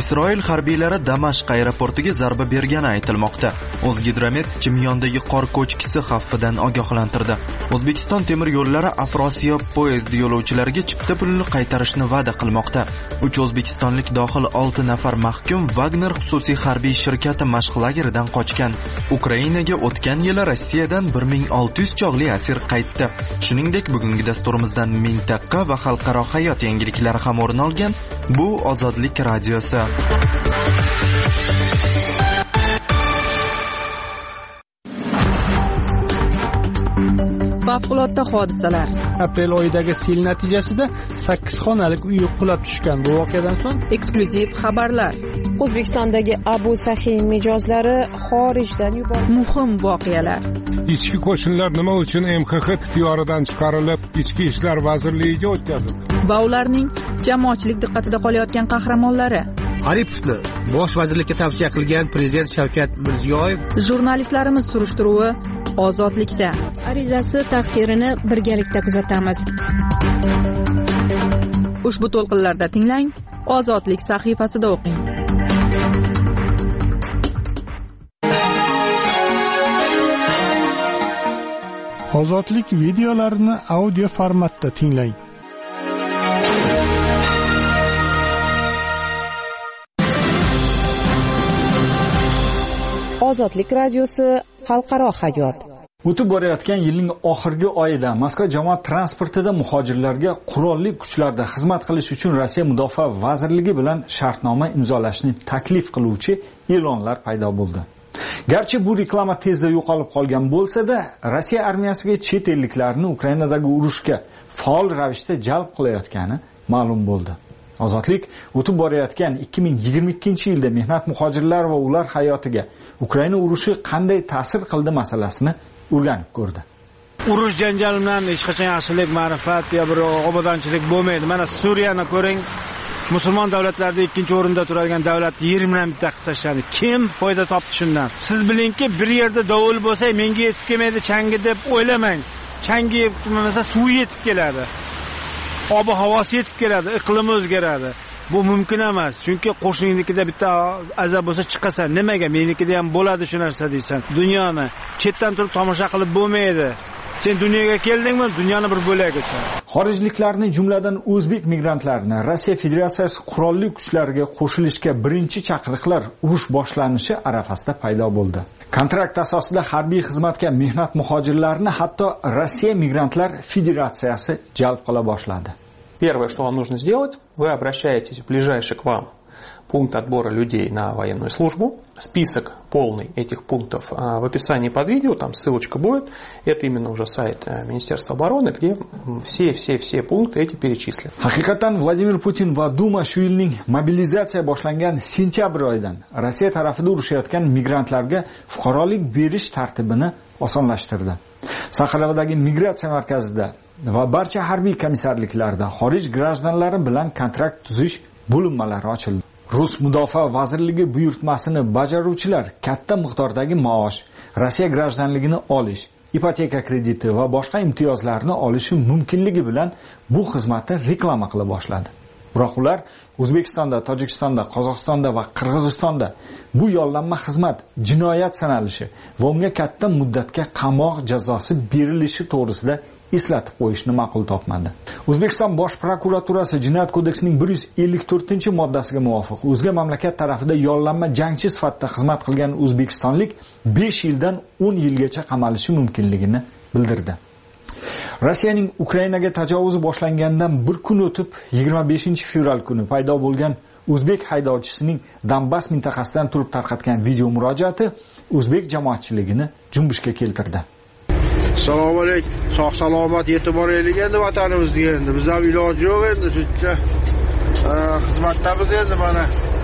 Isroil harbiylari Damashq aeroportiga zarba bergani aytilmoqda. O'zgidromet Chimyondagi qor ko'chkisi xavfidan ogohlantirdi. O'zbekiston temir yo'llari Afrosiyo poyezd yo'lovchilariga chipta pulini qaytarishni va'da qilmoqda. 3 o'zbekistonlik dohil 6 nafar mahkum Wagner xususiy harbiy shirkati mashq lageridan qochgan. Ukrainaga o'tgan yili Rossiyadan 1600 chog'li asir qaytdi. Shuningdek, bugungi dasturimizdan mintaqa va xalqaro hayot yangiliklari ham o'rin olgan. Bu Ozodlik radiosi. Favqulodda hodisalar. Aprel oyidagi sel natijasida 8 xonalik uy qulab tushgan. Bu voqeadan so'ng eksklyuziv xabarlar. O'zbekistondagi Abu Sahin mijozlari xorijdan yuborildi. Muhim voqealar. Ichki qo'shinlar nima uchun MXX ixtiyoridan chiqarilib, Ichki ishlar vazirligiga o'tkazildi? Va ularning jamoatchilik diqqatida qolayotgan qahramonlari. Aripovni bosh vazirlikka tavsiya qilgan prezident Shavkat Mirziyoyev. Jurnalistlarimiz surishtiruvi Ozodlikda. Arizasi taqdirini birgalikda kuzatamiz. Ushbu to'lqinlarda tinglang, Ozodlik sahifasida o'qing. Ozodlik videolarini audio formatda tinglang. Ozodlik radiosi xalqaro hayot. O'tib borayotgan yilning oxirgi oyida Moskva jamoat transportida muhojirlarga qurolli kuchlarda xizmat qilish uchun Rossiya Mudofaa vazirligi bilan shartnoma imzolashni taklif qiluvchi e'lonlar paydo bo'ldi. Garchi bu reklama tezda yo'qolib qolgan bo'lsa-da, Rossiya armiyasiga chet elliklarni Ukrainadagi urushga faol ravishda jalb qilayotgani ma'lum bo'ldi. Ozodlik o'tib borayotgan 2022-yilda mehnat muhojirlar va ular hayotiga Ukraina urushi qanday ta'sir qildi masalasini o'rganib ko'rdi. Urush janjal bilan hech qachon yaxshilik, ma'rifat yo bir obodonchilik bo'lmaydi. Mana Suriyani ko'ring. Musulmon davlatlarda 2-o'rinda turadigan davlat yerimdan bitta qilib tashladi. Kim foyda topdi shundan? Siz bilingki, bir yerda dovul bo'lsa, menga yetib kelmaydi changi deb o'ylamang. Changi yetmasa suv yetib keladi. Ob-havosi yetib keladi, iqlimi o'zgaradi. Bu mumkin emas. Chunki qo'shninikida bitta azab bo'lsa chiqasan. Nimaga menikida ham bo'ladi shu narsa deysan. Dunyoni chetdan turib tomosha qilib bo'lmaydi. Sen dunyoga keldingmi? Dunyoni bir bo'lagisan. Xorijliklarni, jumladan o'zbek migrantlarini Rossiya Federatsiyasi qurolli kuchlariga qo'shilishga birinchi chaqiriqlar urush boshlanishi arafasida paydo bo'ldi. Kontrakt asosida harbiy xizmatga mehnat muhojirlarini hatto Rossiya Migrantlar Federatsiyasi jalb qila boshladi. Первое, что вам нужно сделать, вы обращаетесь в ближайший к вам пункт отбора людей на военную службу. Список полный этих пунктов в описании под видео, там ссылочка будет. Это именно уже сайт Министерства обороны, где все пункты эти перечислены. Haqiqatan Vladimir Putin va Duma shu yilning mobilizatsiya boshlangan sentyabr oyidan Rossiya tarafida urushayotgan migrantlarga fuqarolik berish tartibini osonlashtirdi. Saxaradagi migratsiya markazida va barcha harbiy komissarliklarda xorij grajdanlari bilan kontrakt tuzish bo'linmalari ochildi. Rus Mudofaa vazirligi buyurtmasini bajaruvchilar katta miqdordagi maosh, Rossiya grajdanligini olish, ipoteka krediti va boshqa imtiyozlarni olishi mumkinligi bilan bu xizmatni reklama qila boshladi. Biroq ular O'zbekistonda, Tojikistonda, Qozog'istonda va Qirg'izistonda bu yollanma xizmat jinoyat sanalishi va unga katta muddatga qamoq jazosi berilishi to'g'risida eslatib qo'yishni ma'qul topmadi. O'zbekiston Bosh prokuraturasi Jinoyat kodeksining 154-moddasiga muvofiq o'zga mamlakat tarafida yollanma jangchi sifatida xizmat qilgan o'zbekistonlik 5 yildan 10 yilgacha qamalishi mumkinligini bildirdi. Rossiyaning Ukrainaga tajovuzi boshlangandan bir kun o'tib 25-fevral kuni paydo bo'lgan o'zbek haydovchisining Donbass mintaqasidan turib tarqatgan video murojaati o'zbek jamoatchiligini junbushga keltirdi. Assalomu alaykum. Sog' salomat yetib boraylik endi vatanimizga endi. Biz ham iloji yo'q endi shuncha xizmatdamiz endi mana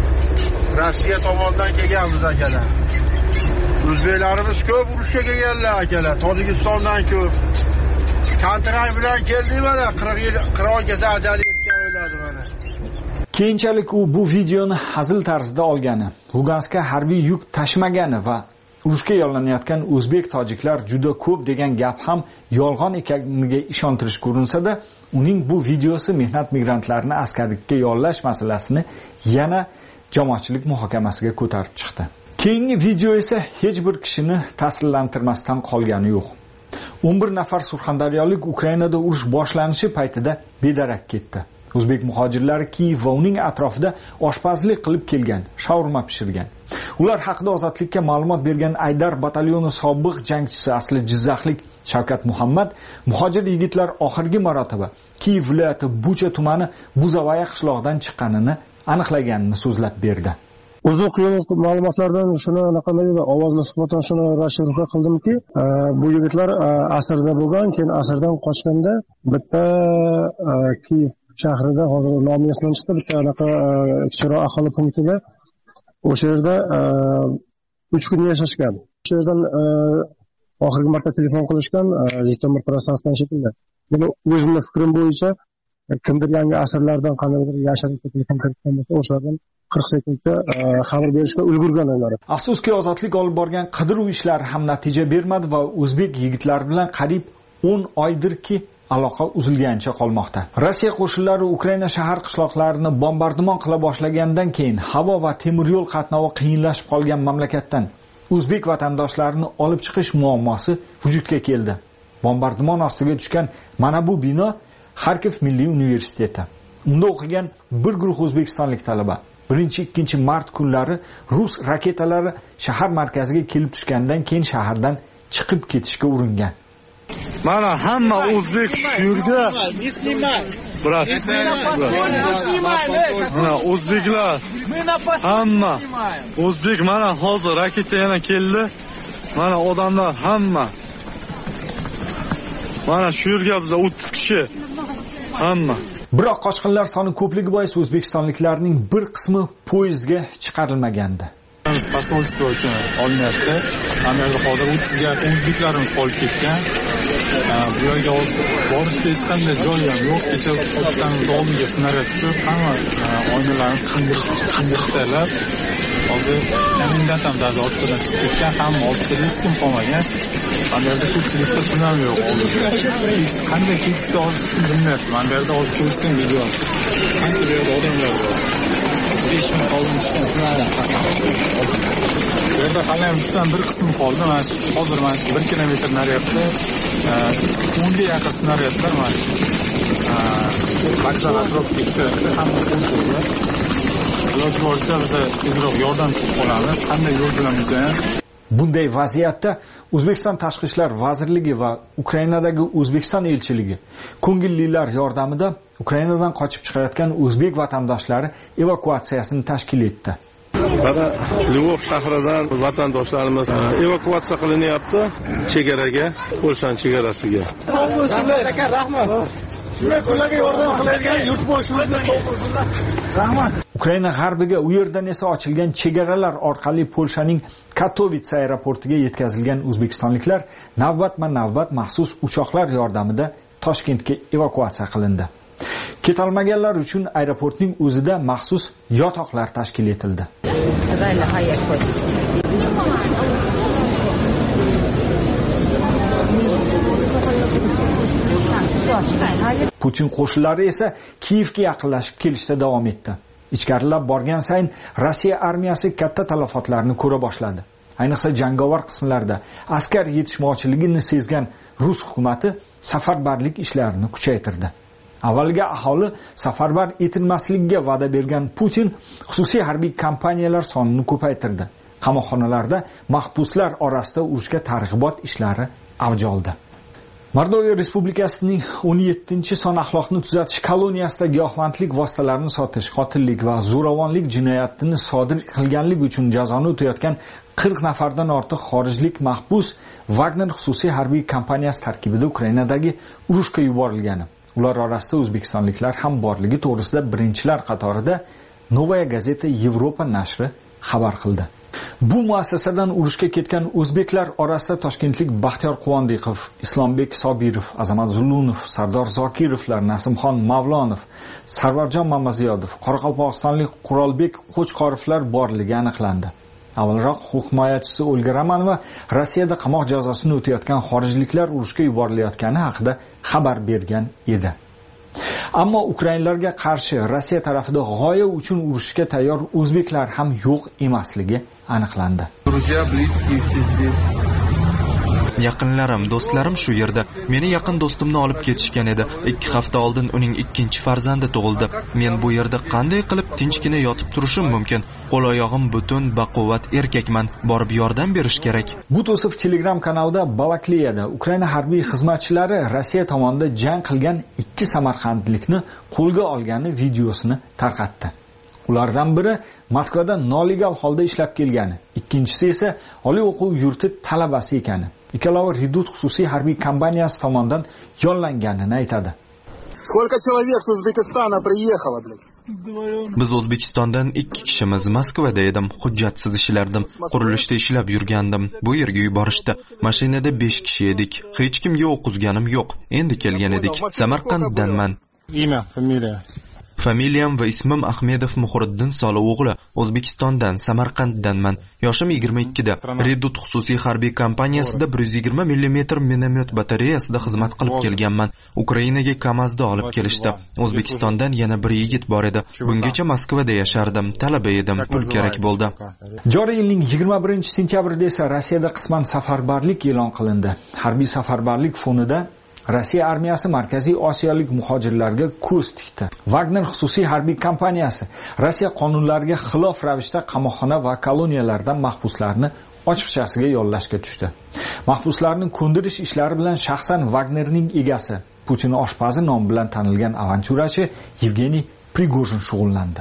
Rossiya tomonidan kelganmiz akalar. O'zbeklarimiz ko'p urushga kelganlar akalar. Tojikistondan ko'p. Kontrakt bilan keldik mana 40 yil qirolgacha ajal yetgan o'yladi mana. Keyinchalik u bu videoni hazil tarzida olgani, Luganskka harbiy yuk tashmagani va urushga yollanayotgan o'zbek tojiklar juda ko'p degan gap ham yolg'on ekaniga ishontirish ko'rinsa-da, uning bu videosi mehnat migrantlarini askarlikka yollash masalasini yana jamoatchilik muhokamasiga ko'tarib chiqdi. Keyingi video esa hech bir kishini ta'sirlantirmasdan qolgani yo'q. 11 nafar surxondaryolik Ukrainada urush boshlanishi paytida bedarak ketdi. O'zbek muhojirlari Kiyev va uning atrofida oshpazlik qilib kelgan, shaurma pishirgan. Ular haqida ozodlikka ma'lumot bergan Aydar batalyoni sobiq jangchisi asli Jizzaxlik Shavkat Muhammad muhojir yigitlar oxirgi marotaba Kiyev viloyati Bucha tumani Buzavaya qishlog'idan chiqqanini aniqlaganini so'zlab berdi. Uzoq yil ma'lumotlardan shuni anaqa ovozli suhbatdan shuni rashiruha qildimki, bu yigitlar asrda bo'lgan, keyin asrdan qochganda bitta Kiyev shahrida hozir nomi esimdan chiqdi, bitta anaqa kichikroq aholi punktida o'sha yerda 3 kun yashashgan. O'sha yerdan oxirgi marta telefon qilishgan Jitomir trassasidan shekilli. Meni o'zimning fikrim bo'yicha kimdir yangi asrlardan qandaydir yashirincha telefon kiritgan bo'lsa, o'shalardan 40 sekundda xabar berishga ulgurgan ular. Afsuski ozodlik olib borgan qidiruv ishlari ham natija bermadi va o'zbek yigitlari bilan qariyb 10 oydirki aloqa uzilgancha qolmoqda. Rossiya qo'shinlari Ukraina shahar qishloqlarini bombardimon qila boshlagandan keyin havo va temir yo'l qatnovi qiyinlashib qolgan mamlakatdan o'zbek vatandoshlarini olib chiqish muammosi vujudga keldi. Bombardimon ostiga tushgan mana bu bino Xarkov Milliy universiteti. Unda o'qigan bir guruh o'zbekistonlik talaba 1-2 mart kunlari rus raketalari shahar markaziga kelib tushgandan keyin shahardan chiqib ketishga uringan. Mana hamma o'zbek yurga brat. Mana o'zbeklar hamma o'zbek mana hozir raketa yana keldi. Mana odamlar hamma. Mana shu yerga biz 30 kishi hamma. Biroq qochqinlar soni ko'pligi bois o'zbekistonliklarning bir qismi poyezdga chiqarilmagandi. Pasolstvo uchun olinyapti. Amalda hozir o'zbeklarimiz qolib ketgan. Bu yerga borishga hech qanday joy ham yo'q. Kecha pochtamizning oldiga snaryad tushib, hamma oynalarni qindirishdalar. Hozir komendant ham daryo ortidan chiqib ketgan, hamma ortida hech kim qolmagan. Amalda shu klipda sinam yo'q. Qanday ketishni hozir bilmayapman. Mana bu yerda hozir ko'rsatgan video. Qancha bu yerda odamlar bor. 5 ming qolgan snarad. Bu yerda hali ham uchdan bir qismi qoldi. Mana hozir mana 1 kilometr naryapti 10 ga yaqin snaryadlar mana. Vokzal atrofiga tushadi, hamma qo'ydi. Iloji boricha biz tezroq yordam qilib qolamiz. Qanday yo'l bilan bizdan. Bunday vaziyatda O'zbekiston Tashqi ishlar vazirligi va Ukrainadagi O'zbekiston elchiligi ko'ngillilar yordamida Ukrainadan qochib chiqayotgan o'zbek vatandoshlari evakuatsiyasini tashkil etdi. Mana Lvov shahridan vatandoshlarimiz evakuatsiya qilinyapti chegaraga, Polsha chegarasiga. Rahmat. Shunday kunlarga yordam qiladigan yurtboshimizga rahmat. Ukraina g'arbiga, u yerdan esa ochilgan chegaralar orqali Polshaning Katowice aeroportiga yetkazilgan o'zbekistonliklar navbatma-navbat maxsus uchoqlar yordamida Toshkentga evakuatsiya qilindi. Ketalmaganlar uchun aeroportning o'zida maxsus yotoqlar tashkil etildi. Putin qo'shinlari esa Kiyevga yaqinlashib kelishda davom etdi. Ichkarilab borgan sayin Rossiya armiyasi katta talafotlarni ko'ra boshladi. Ayniqsa jangovar qismlarda askar yetishmovchiligini sezgan Rus hukumatı safarbarlik ishlarini kuchaytirdi. Avvalga aholi safarbar etilmasligiga va'da bergan Putin xususiy harbiy kompaniyalar sonini ko'paytirdi. Qamoqxonalarda mahbuslar orasida urushga targ'ibot ishlari avj oldi. Mordovia Respublikasining 17-son axloqni tuzatish koloniyasida giyohvandlik vositalarini sotish, qotillik va zo'ravonlik jinoyatini sodir qilganlik uchun jazoni o'tayotgan 40 nafardan ortiq xorijlik mahbus Wagner xususiy harbiy kompaniyasi tarkibida Ukrainadagi urushga yuborilgani. Ular orasida o'zbekistonliklar ham borligi to'g'risida birinchilar qatorida Novaya Gazeta Yevropa nashri xabar qildi. Bu muassasadan urushga ketgan o'zbeklar orasida toshkentlik Baxtiyor Quvondiqov, Islombek Sobirov, Azamat Zulunov, Sardor Zokirovlar, Nasimxon Mavlonov, Sarvarjon Mamaziyodov, Qoraqalpog'istonlik Qurolbek Qo'chqorovlar borligi aniqlandi. Avvalroq huquq himoyachisi Olga Romanova Rossiyada qamoq jazosini o'tayotgan xorijliklar urushga yuborilayotgani haqida xabar bergan edi. Ammo ukrainlarga qarshi Rossiya tarafida g'oya uchun urushga tayyor o'zbeklar ham yo'q emasligi aniqlandi. Yaqinlarim, do'stlarim shu yerda. Meni yaqin do'stimni olib ketishgan edi. 2 hafta oldin uning ikkinchi farzandi tug'ildi. Men bu yerda qanday qilib tinchgina yotib turishim mumkin? Qo'l oyog'im butun, baquvvat erkakman. Borib yordam berish kerak. Butosov Telegram kanalida Balakliyada Ukraina harbiy xizmatchilari Rossiya tomonidan jang qilgan 2 samarqandlikni qo'lga olgani videosini tarqatdi. Ulardan biri Moskvada nolegal holda ishlab kelgani, ikkinchisi esa oliy o'quv yurti talabasi ekani. Ikkalovi Redut xususiy harbiy kompaniyasi tomonidan yollanganini aytadi. Сколько человек с Узбекистана приехало, блядь? Biz O'zbekistondan 2 kishimiz. Moskvada edim, hujjatsiz ishlardim, qurilishda ishlab yurgandim. Bu yerga yuborishdi. Mashinada 5 kishi edik. Hech kimga o'q uzganim yo'q. Endi kelgan edik. Samarqanddanman. Имя, familiya. Familiyam va ismim Ahmedov Muhriddin Solov o'g'li. O'zbekistondan, Samarqanddanman. Yoshim 22 da. Redut xususiy harbiy kompaniyasida 120 mm minomyot batareyasida xizmat qilib kelganman. Ukrainaga Kamazda olib kelishdi. O'zbekistondan yana bir yigit bor edi. Bungacha Moskvada yashardim, talaba edim, pul kerak bo'ldi. Joriy yilning 21-sentyabrida esa Rossiyada qisman safarbarlik e'lon qilindi. Harbiy safarbarlik fonida Rossiya armiyasi Markaziy Osiyolik muhojirlarga ko'z tikdi. Wagner xususiy harbiy kompaniyasi Rossiya qonunlariga xilof ravishda qamoqxona va koloniyalardan mahbuslarni ochiqchasiga yollashga tushdi. Mahbuslarni ko'ndirish ishlari bilan shaxsan Wagnerning egasi, Putin oshpazi nomi bilan tanilgan avantyurachi Yevgeniy Prigojin shug'ullandi.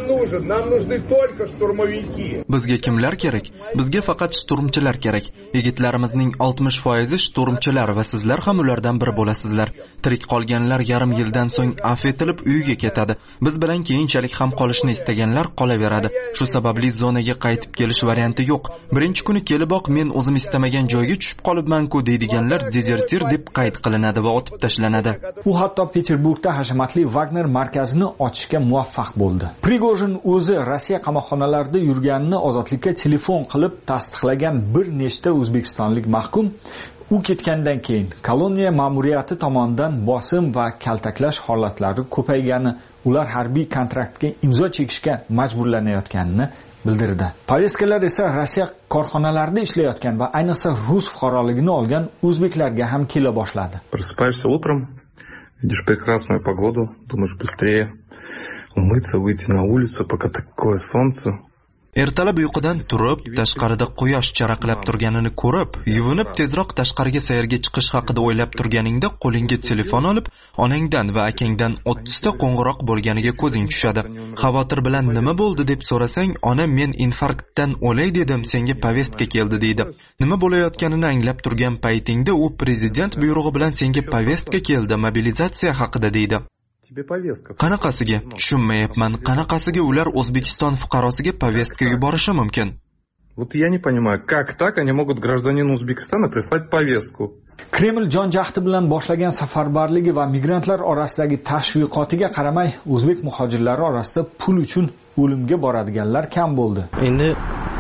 Bizga kimlar kerak? Bizga faqat shturmchilar kerak. Yigitlarimizning 60% shturmchilar va sizlar ham ulardan biri bo'lasizlar. Tirik qolganlar yarim yildan so'ng afv etilib uyiga ketadi. Biz bilan keyinchalik ham qolishni istaganlar qolaveradi. Shu sababli zonaga qaytib kelish varianti yo'q. Birinchi kuni keliboq men o'zim istamagan joyga tushib qolibman-ku deydiganlar dezertir deb qayd qilinadi va otib tashlanadi. U hatto Peterburgda hashamatli Wagner markazini ochishga muvaffaq bo'ldi. Prigojin o'zi Rossiya qamoqxonalarida yurganini ozodlikka telefon qilib tasdiqlagan bir nechta o'zbekistonlik mahkum u ketgandan keyin koloniya ma'muriyati tomonidan bosim va kaltaklash holatlari ko'paygani, ular harbiy kontraktga imzo chekishga majburlanayotganini bildirdi. Повесткаlar esa Rossiya korxonalarida ishlayotgan va ayniqsa rus fuqaroligini olgan o'zbeklarga ham kela boshladi. Просыпаешься утром, видишь прекрасную погоду, думаешь быстрее умыться, выйти на улицу, пока такое солнце. Ertalab uyqudan turib, tashqarida quyosh charaqlab turganini ko'rib, yuvinib tezroq tashqariga sayrga chiqish haqida o'ylab turganingda qo'lingga telefon olib, onangdan va akangdan 30 ta qo'ng'iroq bo'lganiga ko'zing tushadi. Xavotir bilan nima bo'ldi deb so'rasang, ona men infarktdan o'lay dedim, senga повестка keldi deydi. Nima bo'layotganini anglab turgan paytingda u prezident buyrug'i bilan senga повестка keldi, mobilizatsiya haqida deydi. Qanaqasiga? Tushunmayapman. Qanaqasiga ular O'zbekiston fuqarosiga повестка yuborishi mumkin? Вот я не понимаю, как так они могут гражданину Узбекистана прислать повестку? Kreml jonjahdi bilan boshlagan safarbarligi va migrantlar orasidagi tashviqotiga qaramay, o'zbek muhojirlari orasida pul uchun o'limga boradiganlar kam bo'ldi. Endi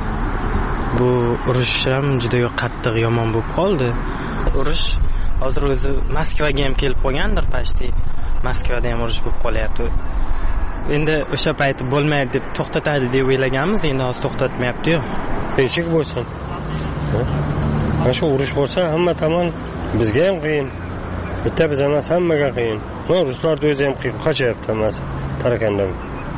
bu urush ham juda qattiq yomon bo'lib qoldi. Urush hozir o'zi Moskvaga ham kelib qolgandir, pashti. Moskvada ham urush bo'lib qolyapti. Endi o'sha payti bo'lmaydi deb to'xtatadi deb o'ylaganmiz, endi hozir to'xtatmayapti-yu. Tinchlik bo'lsin. Mana shu urush bo'lsa, hamma tomon bizga ham qiyin. Bitta biz emas, hammaga qiyin. Mana ruslarning o'zi ham qiyin qochyapti hammasi tarakandan.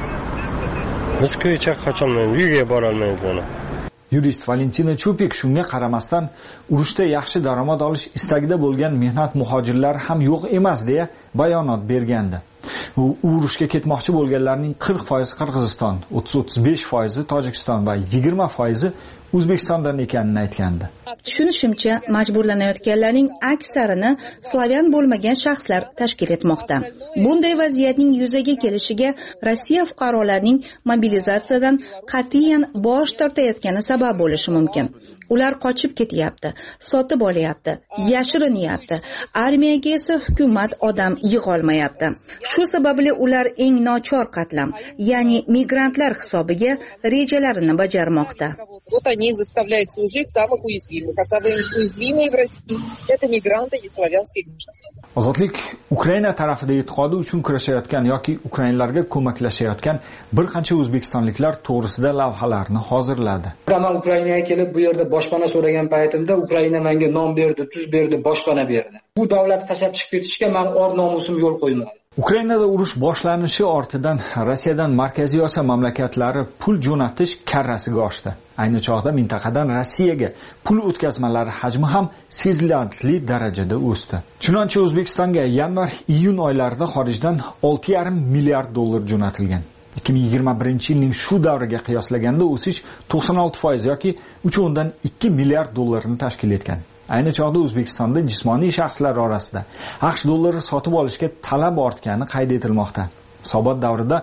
Biz ko'ycha qocholmaymiz, uyga bora olmaymiz mana. Yurist Valentina Chupik shunga qaramasdan urushda yaxshi daromad olish istagida bo'lgan mehnat muhojirlari ham yo'q emas deya bayonot bergandi. U urushga ketmoqchi bo'lganlarning 40% Qirg'iziston, 30-35% Tojikiston va 20% O'zbekistondan ekanini aytgandi. Tushunishimcha, majburlanayotganlarning aksarini slavyan bo'lmagan shaxslar tashkil etmoqda. Bunday vaziyatning yuzaga kelishiga Rossiya fuqarolarining mobilizatsiyadan qat'iyan bosh tortayotgani sabab bo'lishi mumkin. Ular qochib ketyapti, sotib olyapti, yashirinyapti. Armiyaga esa hukumat odam yig'olmayapti. Shu sababli ular eng nochor qatlam, ya'ni migrantlar hisobiga rejalarini bajarmoqda. они заставляют служить самых уязвимых. А самые уязвимые в России – это мигранты неславянской гражданства. Ozodlik Ukraina tarafida e'tiqodi uchun kurashayotgan yoki ukrainlarga ko'maklashayotgan bir qancha o'zbekistonliklar to'g'risida lavhalarni hozirladi. Men Ukrainaga kelib bu yerda boshpana so'ragan paytimda Ukraina menga non berdi, tuz berdi, boshpana berdi. Bu davlatni tashlab chiqib ketishga men or nomusim yo'l qo'ymadim. Ukrainada urush boshlanishi ortidan Rossiyadan Markaziy Osiyo mamlakatlari pul jo'natish karrasiga oshdi. Ayni chog'da mintaqadan Rossiyaga pul o'tkazmalari hajmi ham sezilarli darajada o'sdi. Chunonchi O'zbekistonga yanvar-iyun oylarida xorijdan 6,5 milliard dollar jo'natilgan. 2021-yilning shu davriga qiyoslaganda o'sish 96% yoki 3,2 milliard dollarni tashkil etgan. Ayni chog'da O'zbekistonda jismoniy shaxslar orasida AQSh dollari sotib olishga talab ortgani qayd etilmoqda. Hisobot davrida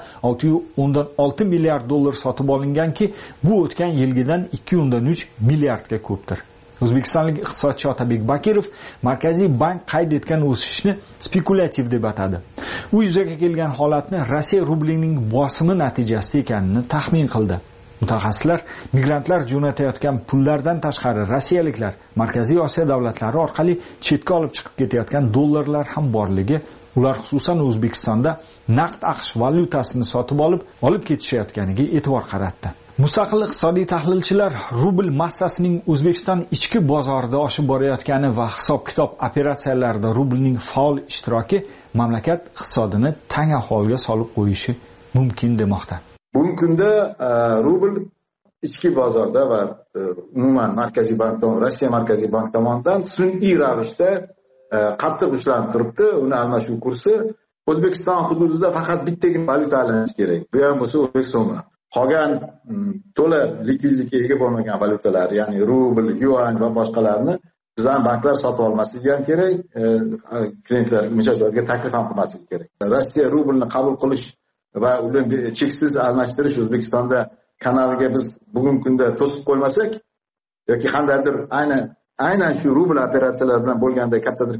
6,6 milliard dollar sotib olinganki, bu o'tgan yilgidan 2,3 milliardga ko'pdir. O'zbekistonlik iqtisodchi Otabek Bakirov Markaziy bank qayd etgan o'sishni spekulativ deb atadi. U yuzaga kelgan holatni Rossiya rublining bosimi natijasida ekanini taxmin qildi. Mutaxassislar migrantlar jo'natayotgan pullardan tashqari rossiyaliklar Markaziy Osiyo davlatlari orqali chetga olib chiqib ketayotgan dollarlar ham borligi, ular xususan O'zbekistonda naqd AQSh valyutasini sotib olib ketishayotganiga e'tibor qaratdi. Mustaqil iqtisodiy tahlilchilar rubl massasining O'zbekiston ichki bozorida oshib borayotgani va hisob-kitob operatsiyalarida rublning faol ishtiroki mamlakat iqtisodini tang ahvolga solib qo'yishi mumkin demoqda. Bugungi kunda rubl ichki bozorda va umuman Markaziy bank tomonidan, Rossiya Markaziy bank tomonidan sun'iy ravishda qattiq ushlanib turibdi. Uni almashuv kursi O'zbekiston hududida faqat bittagina valyuta aylanishi kerak. Bu ham bo'lsa O'zbek so'mi. Qolgan to'la likvidlikka ega bo'lmagan valyutalar, ya'ni rubl, yuan va boshqalarni bizning banklar sotib olmasligi ham kerak, klientlar mijozlarga taklif ham qilmasligi kerak. Rossiya rublni qabul qilish va uni cheksiz almashtirish O'zbekistonda kanaliga biz bugungi kunda to'sib qo'ymasak yoki qandaydir aynan shu rubl operatsiyalari bilan bo'lganda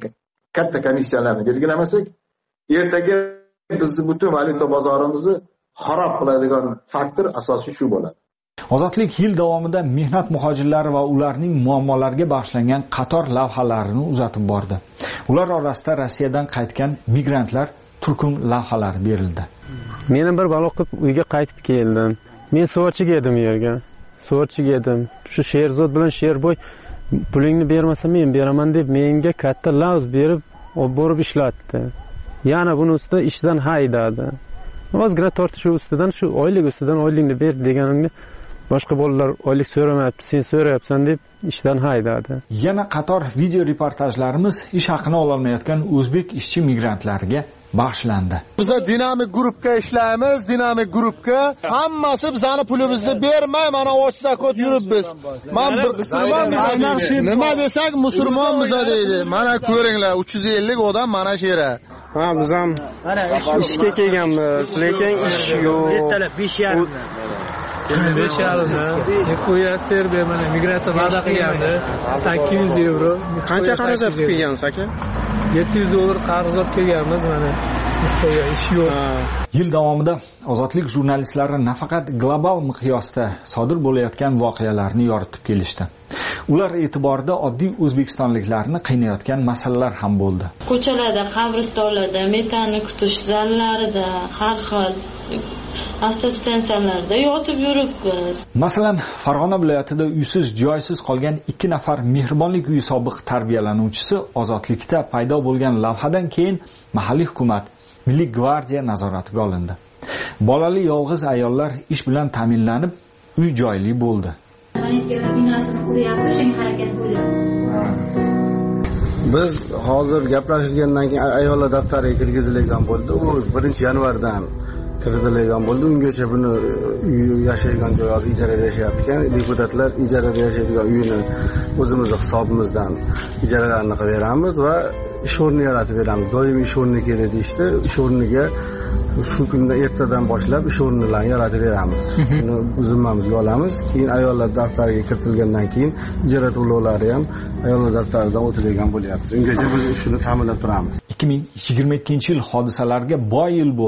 katta komissiyalarni belgilamasak, ertaga bizni butun valyuta bozorimizni xarob qiladigan faktor asosiy shu bo'ladi. Ozodlik yil davomida mehnat muhojirlari va ularning muammolariga bag'ishlangan qator lavhalarini uzatib bordi. Ular orasida Rossiyadan qaytgan migrantlar turkum lavhalari berildi. Meni bir balo qilib uyga qaytib keldim. Men suvatchiga edim yerga. Suvatchiga edim. Shu Sherzod bilan Sherboy pulingni bermasa men beraman deb menga katta lavz berib, olib borib ishlatdi. Yana buni ustida ishdan haydadi. Ozgina tortishuv ustidan shu oylik ustidan oylikni ber deganimni boshqa bolalar oylik so'ramayapti, sen so'rayapsan deb ishdan haydadi. Yana qator video reportajlarimiz ish haqini ololmayotgan o'zbek ishchi migrantlarga bag'ishlandi. Biz dinamik guruhga ishlaymiz, dinamik guruhga hammasi bizning pulimizni bermay, mana och zakot yuribmiz. Men bir nima desak musulmonmiz deydi. Mana ko'ringlar, 350 odam mana shu yerda. Ha, biz ham ishga kelganmiz, lekin ish yo'q. Ertalab 5:30 Qo'ya Serbiya mana migratsiya va'da qilgandi. 800 euro. Qancha xarajat qilib kelgansiz aka? 700 dollar qarz olib kelganmiz mana. Ish yo'q. Yil davomida ozodlik jurnalistlari nafaqat global miqyosda sodir bo'layotgan voqealarni yoritib kelishdi. Ular e'tiborida oddiy o'zbekistonliklarni qiynayotgan masalalar ham bo'ldi. Ko'chalarda, qabristonlarda, metanni kutish zallarida, har xil avtostansiyalarda yotib yuribmiz. Masalan, Farg'ona viloyatida uysiz, joysiz qolgan 2 nafar mehribonlik uyi sobiq tarbiyalanuvchisi ozodlikda paydo bo'lgan lavhadan keyin mahalliy hukumat, Milliy gvardiya nazoratiga olindi. Bolali yolg'iz ayollar ish bilan ta'minlanib, uy joyli bo'ldi. Biz hozir gaplashilgandan keyin ayollar daftariga kirgizilgan bo'ldi. U 1-yanvardan kiritilgan bo'ldi. Ungacha buni yashaydigan joy hozir ijarada yashayapti ekan. Deputatlar ijarada yashaydigan uyini o'zimizning hisobimizdan ijaralarni qilib beramiz va ish o'rni yaratib beramiz. Doimiy ish o'rni kerak deyishdi. Ish o'rniga shu kunda ertadan boshlab ish o'rnlarini yaratib beramiz. Buni zimmamizga olamiz. Keyin ayollar daftariga kiritilgandan keyin ijara to'lovlari ham ayollar daftaridan o'tadigan bo'lyapti. Ungacha biz shuni ta'minlab turamiz. 2022-yil hodisalarga boy yil bo'ldi.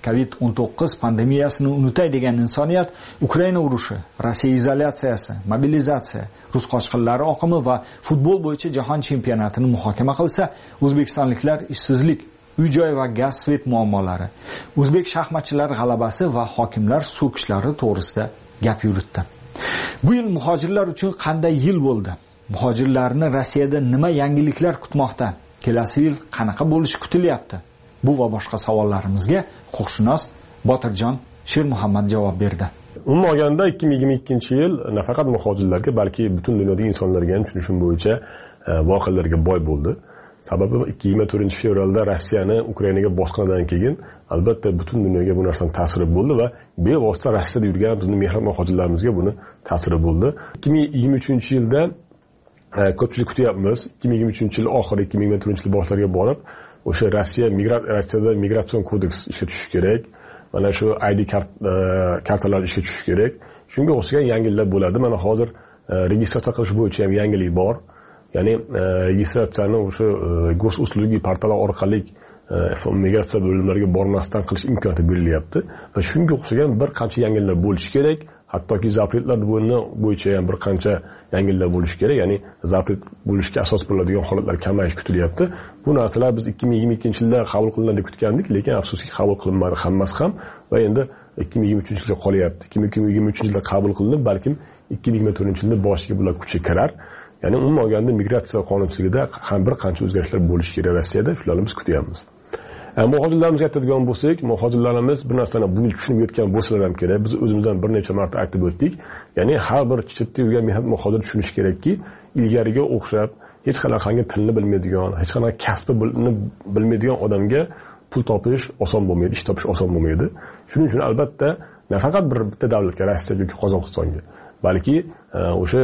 COVID-19 pandemiyasini unutay degan insoniyat Ukraina urushi, Rossiya izolyatsiyasi, mobilizatsiya, rus qochqinlari oqimi va futbol bo'yicha jahon chempionatini muhokama qilsa, o'zbekistonliklar ishsizlik, uy-joy va gaz svet muammolari, o'zbek shaxmatchilari g'alabasi va hokimlar so'kishlari to'g'risida gap yuritdi. Bu yil muhojirlar uchun qanday yil bo'ldi? Muhojirlarni Rossiyada nima yangiliklar kutmoqda? Kelasi yil qanaqa bo'lishi kutilyapti? Bu va boshqa savollarimizga huquqshunos Botirjon Shermuhammad javob berdi. Umuman olganda 2022-yil nafaqat muhojirlarga, balki butun dunyodagi insonlarga ham tushunishim bo'yicha voqealarga boy bo'ldi. Sababi 24-fevralda Rossiyani Ukrainaga bosqinidan keyin albatta butun dunyoga bu narsaning ta'siri bo'ldi va bevosita Rossiyada yurgan bizning mehnat muhojirlarimizga buni ta'siri bo'ldi. 2023-yilda ko'pchilik kutyapmiz. 2023-yil oxiri 2024-yil boshlariga borib o'sha Rossiyada migratsion kodeks ishga tushishi kerak. Mana shu ID kartalar ishga tushishi kerak. Shunga o'xshagan yangiliklar bo'ladi. Mana hozir registratsiya qilish bo'yicha ham yangilik bor. Ya'ni registratsiyani o'sha gosuslugi portali orqali migratsiya bo'limlariga bormasdan qilish imkoniyati berilyapti va shunga o'xshagan bir qancha yangiliklar bo'lishi kerak. Hattoki zapretlar bo'yicha ham bir qancha yangiliklar bo'lishi kerak. Ya'ni zapret bo'lishga asos bo'ladigan holatlar kamayish kutilyapti. Bu narsalar biz 2022-yilda qabul qilinadi deb kutgandik, lekin afsuski qabul qilinmadi hammasi ham va endi 2023-yilga qolyapti. 2023-yilda qabul qilinib, balkim 2024-yilda boshiga bular kuchga kirar. Ya'ni umuman olganda migratsiya qonunchiligida ham bir qancha o'zgarishlar bo'lishi kerak Rossiyada, shularni biz kutyapmiz. Muhojirlarimizga aytadigan bo'lsak, muhojirlarimiz bir narsani bu yil tushunib yetgan bo'lsalar ham kerak. Biz o'zimizdan bir necha marta aytib o'tdik. Ya'ni har bir chetda yurgan mehnat muhojir tushunishi kerakki, ilgariga o'xshab hech qanaqangi tilni bilmaydigan, hech qanaqa kasbni bilmaydigan odamga pul topish oson bo'lmaydi, ish topish oson bo'lmaydi. Shuning uchun albatta nafaqat bitta davlatga, Rossiya yoki Qozog'istonga, balki o'sha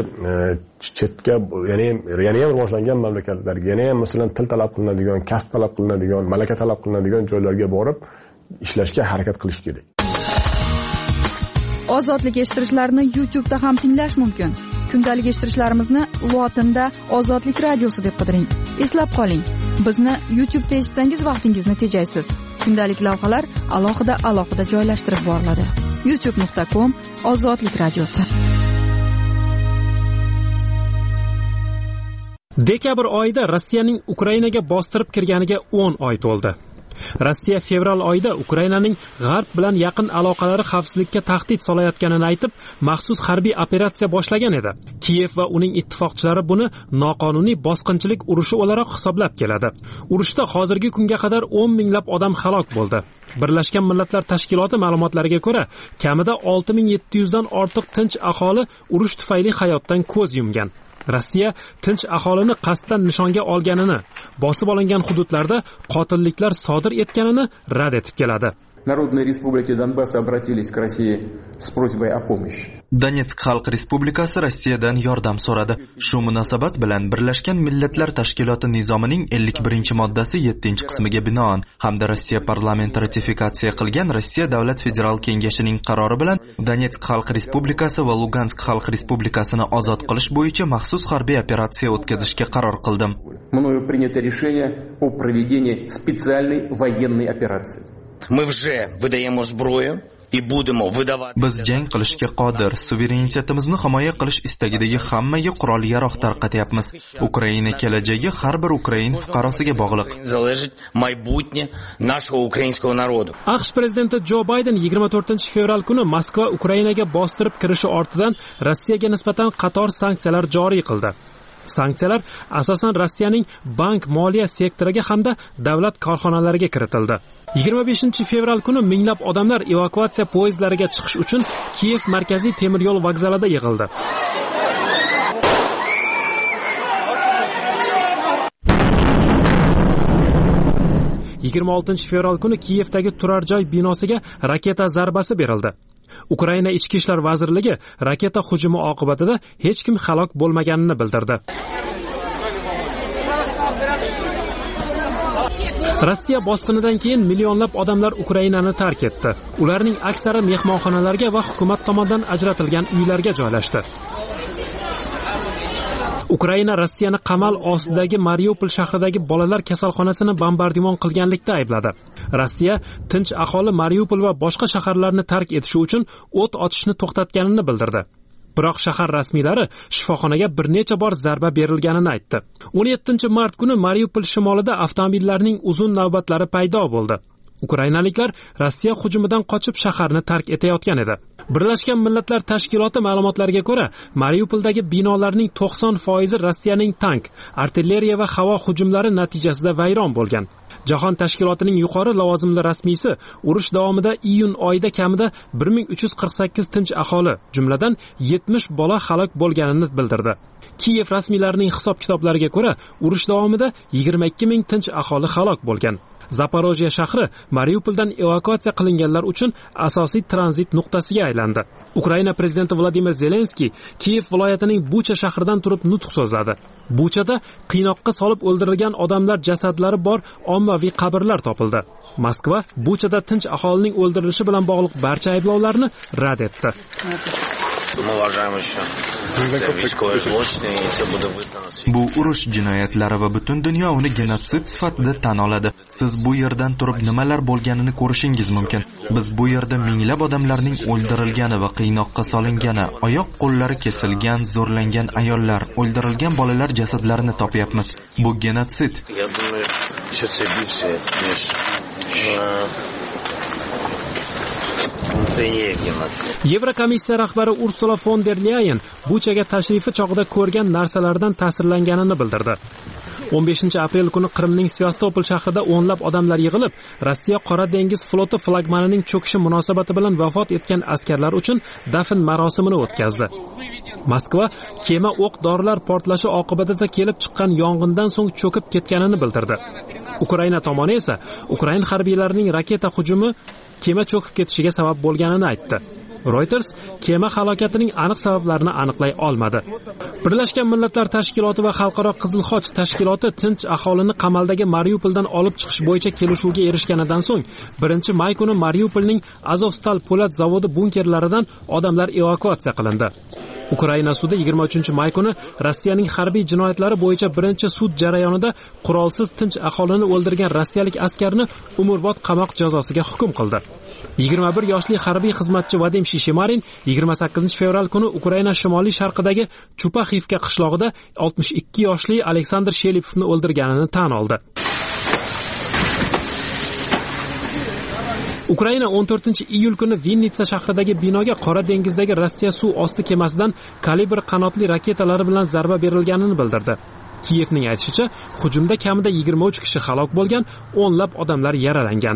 chetga, ya'ni ham rivojlangan mamlakatlarga, yana ham masalan til talab qilinadigan, kasb talab qilinadigan, malaka talab qilinadigan joylarga borib ishlashga harakat qilish kerak. Ozodlik eshittirishlarni YouTube'da ham tinglash mumkin. Kundalik eshittirishlarimizni lotinda Ozodlik radiosi deb qidiring. Eslab qoling, bizni YouTube'da eshitsangiz vaqtingizni tejaysiz. Kundalik lavhalar alohida joylashtirib boriladi. youtube.com/Ozodlik radiosi. Dekabr oyida Rossiyaning Ukrainaga bostirib kirganiga 10 oy to'ldi. Rossiya fevral oyida Ukrainaning g'arb bilan yaqin aloqalari xavfsizlikka tahdid solayotganini aytib, maxsus harbiy operatsiya boshlagan edi. Kiyev va uning ittifoqchilari buni noqonuniy bosqinchilik urushi o'laroq hisoblab keladi. Urushda hozirgi kunga qadar 10 minglab odam halok bo'ldi. Birlashgan Millatlar Tashkiloti ma'lumotlariga ko'ra, kamida 6700 dan ortiq tinch aholi urush tufayli hayotdan ko'z yumgan. Rossiya tinch aholini qasddan nishonga olganini, bosib olingan hududlarda qotilliklar sodir etganini rad etib keladi. Народные республики Донбасса обратились к России с просьбой о помощи. Donetsk Xalq Respublikasi Rossiyadan yordam so'radi. Shu munosabat bilan Birlashgan Millatlar Tashkiloti nizomining 51-moddasi 7-qismiga binoan hamda Rossiya parlamenti ratifikatsiya qilgan Rossiya Davlat Federal Kengashining qarori bilan Donetsk Xalq Respublikasi va Lugansk Xalq Respublikasini ozod qilish bo'yicha maxsus harbiy operatsiya o'tkazishga qaror qildim. Мною принято решение о проведении специальной военной операции. Мы уже выдаем зброю и будем выдавать. Biz jang qilishga qodir, suverenitetimizni himoya qilish istagidagi hammaga qurol-yarog' tarqatyapmiz. Ukraina kelajagi har bir ukrain fuqarosiga bog'liq. Залежит майбутнє нашего украинского народа. AQSh prezidenti Jo Bayden 24-fevral kuni Moskva Ukrainaga bostirib kirishi ortidan Rossiyaga nisbatan qator sanksiyalar joriy qildi. Sanksiyalar asosan Rossiyaning bank moliya sektoriga hamda davlat korxonalariga kiritildi. 25-fevral kuni minglab odamlar evakuatsiya poyezdlariga chiqish uchun Kiyev markaziy temir yo'l vokzalida yig'ildi. Fevral kuni Kiyevdagi turar joy binosiga raketa zarbasi berildi. Ukraina ichki ishlar vazirligi raketa hujumi oqibatida hech kim halok bo'lmaganini bildirdi. Rossiya bosqinidan keyin millionlab odamlar Ukrainani tark etdi. Ularning aksari mehmonxonalarga va hukumat tomonidan ajratilgan uylarga joylashdi. Ukraina Rossiyani qamal ostidagi Mariupol shahridagi bolalar kasalxonasini bombardimon qilganlikda aybladi. Rossiya tinch aholi Mariupol va boshqa shaharlarni tark etishi uchun o't ochishni to'xtatganini bildirdi. Biroq shahar rasmiylari shifoxonaga bir necha bor zarba berilganini aytdi. 17-mart kuni Mariupol shimolida avtomobillarning uzun navbatlari paydo bo'ldi. Ukrainaliklar Rossiya hujumidan qochib shaharni tark etayotgan edi. Birlashgan Millatlar Tashkiloti ma'lumotlariga ko'ra, Mariupoldagi binolarning 90% Rossiyaning tank, artilleriya va havo hujumlari natijasida vayron bo'lgan. Jahon tashkilotining yuqori lavozimli rasmiysi urush davomida iyun oyida kamida 1348 tinch aholi, jumladan 70 bola halok bo'lganini bildirdi. Kiyev rasmiylarining hisob-kitoblariga ko'ra, urush davomida 22 ming tinch aholi halok bo'lgan. Zaporojye shahri Mariupoldan evakuatsiya qilinganlar uchun asosiy tranzit nuqtasiga aylandi. Ukraina prezidenti Vladimir Zelenskiy Kiyev viloyatining Bucha shahridan turib nutq so'zladi. Buchada qiynoqqa solib o'ldirilgan odamlar jasadlari bor ommaviy qabrlar topildi. Moskva Buchada tinch aholining o'ldirilishi bilan bog'liq barcha ayblovlarni rad etdi. Bu urush jinoyatlari va butun dunyo uni genotsid sifatida tan oladi. Siz bu yerdan turib nimalar bo'lganini ko'rishingiz mumkin. Biz bu yerda minglab odamlarning o'ldirilgani va qiynoqqa solingani, oyoq qo'llari kesilgan, zo'rlangan ayollar, o'ldirilgan bolalar jasadlarini topyapmiz. Bu genotsid. Yevrokomissiya rahbari Ursula von der Leyen Buchaga tashrifi chog'ida ko'rgan narsalardan ta'sirlanganini bildirdi. 15-aprel kuni Qrimning Sevastopol shahrida o'nlab odamlar yig'ilib, Rossiya Qora dengiz floti flagmanining cho'kishi munosabati bilan vafot etgan askarlar uchun dafn marosimini o'tkazdi. Moskva kema o'q-dorilar portlashi oqibatida kelib chiqqan yong'indan so'ng cho'kib ketganini bildirdi. Ukraina tomoni esa Ukraina harbiylarining raketa hujumi kema cho'kib ketishiga sabab bo'lganini aytdi. Reuters kema halokatining aniq sabablarini aniqlay olmadi. Birlashgan Millatlar Tashkiloti va Xalqaro Qizil Xoch tashkiloti tinch aholini qamaldagi Mariupoldan olib chiqish bo'yicha kelishuvga erishganidan so'ng 1-may kuni Mariupolning Azovstal po'lat zavodi bunkerlaridan odamlar evakuatsiya qilindi. Ukraina sudi 23-may kuni Rossiyaning harbiy jinoyatlari bo'yicha birinchi sud jarayonida qurolsiz tinch aholini o'ldirgan rossiyalik askarni umrbod qamoq jazosiga hukm qildi. 21 yoshli harbiy xizmatchi Vadim Shishemarin 28 fevral kuni Ukraina shimoliy sharqidagi Chupaxivka qishlog'ida 62 yoshli Aleksandr Shelipovni o'ldirganini tan oldi. Ukraina 14-iyul kuni Vinnitsa shahridagi binoga Qora dengizdagi Rossiya suv osti kemasidan kalibr qanotli raketalari bilan zarba berilganini bildirdi. Kiyevning aytishicha, hujumda kamida 23 kishi halok bo'lgan, o'nlab odamlar yaralangan.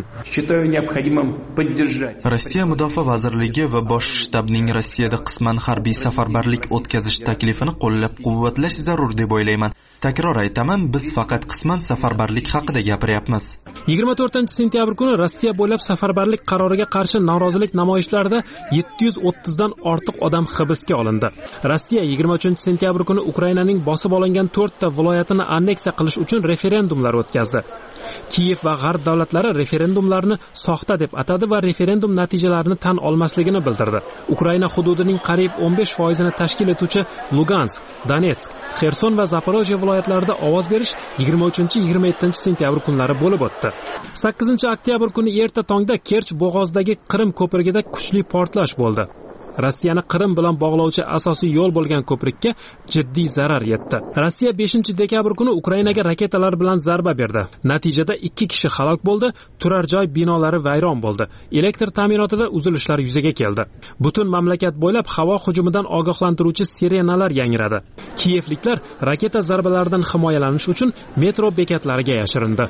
Rossiya Mudofaa vazirligi va bosh shtabning Rossiyada qisman harbiy safarbarlik o'tkazish taklifini qo'llab-quvvatlash zarur deb o'ylayman. Takror aytaman, biz faqat qisman safarbarlik haqida gapiryapmiz. 24-sentyabr kuni Rossiya bo'ylab safarbarlik qaroriga qarshi norozilik namoyishlarida 730 dan ortiq odam hibsga olindi. Rossiya 23-sentyabr kuni Ukrainaning bosib olingan 4 ta viloyatini anneksiya qilish uchun referendumlar o'tkazdi. Kiyev va G'arb davlatlari referendumlarni soxta deb atadi va referendum natijalarini tan olmasligini bildirdi. Ukraina hududining qariyb 15% tashkil etuvchi Lugansk, Donetsk, Xerson va Zaporojye viloyatlarida ovoz berish 23-27 kunlari bo'lib o'tdi. 8-oktyabr kuni erta tongda Kerch bo'g'ozidagi Qrim ko'prigida kuchli portlash bo'ldi. Rossiyani Qrim bilan bog'lovchi asosiy yo'l bo'lgan ko'prikka jiddiy zarar yetdi. Rossiya 5-dekabr kuni Ukrainaga raketalar bilan zarba berdi. Natijada 2 kishi halok bo'ldi, turar joy binolari vayron bo'ldi. Elektr ta'minotida uzilishlar yuzaga keldi. Butun mamlakat bo'ylab havo hujumidan ogohlantiruvchi sirenalar yangradi. Kiyevliklar raketa zarbalaridan himoyalanish uchun metro bekatlariga yashirindi.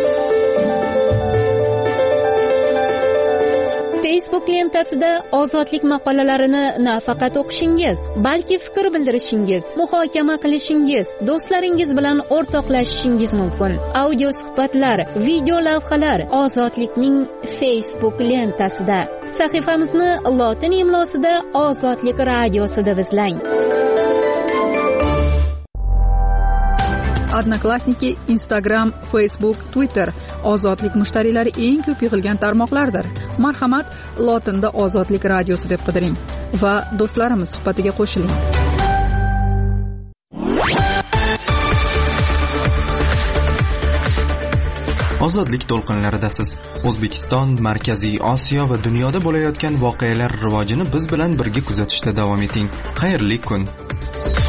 Facebook lentasida ozodlik maqolalarini nafaqat o'qishingiz, balki fikr bildirishingiz, muhokama qilishingiz, do'stlaringiz bilan o'rtoqlashishingiz mumkin. Audio suhbatlar, video lavhalar Ozodlikning Facebook lentasida. Sahifamizni lotin imlosida Ozodlik radiosida izlang. Odnoklassniki, Instagram, Facebook, Twitter ozodlik mushtariylari eng ko'p yig'ilgan tarmoqlardir. Marhamat, lotinda Ozodlik radiosi deb qidiring va do'stlarimiz suhbatiga qo'shiling. Ozodlik to'lqinlaridasiz. O'zbekiston, Markaziy Osiyo va dunyoda bo'layotgan voqealar rivojini biz bilan birga kuzatishda davom eting. Xayrli kun.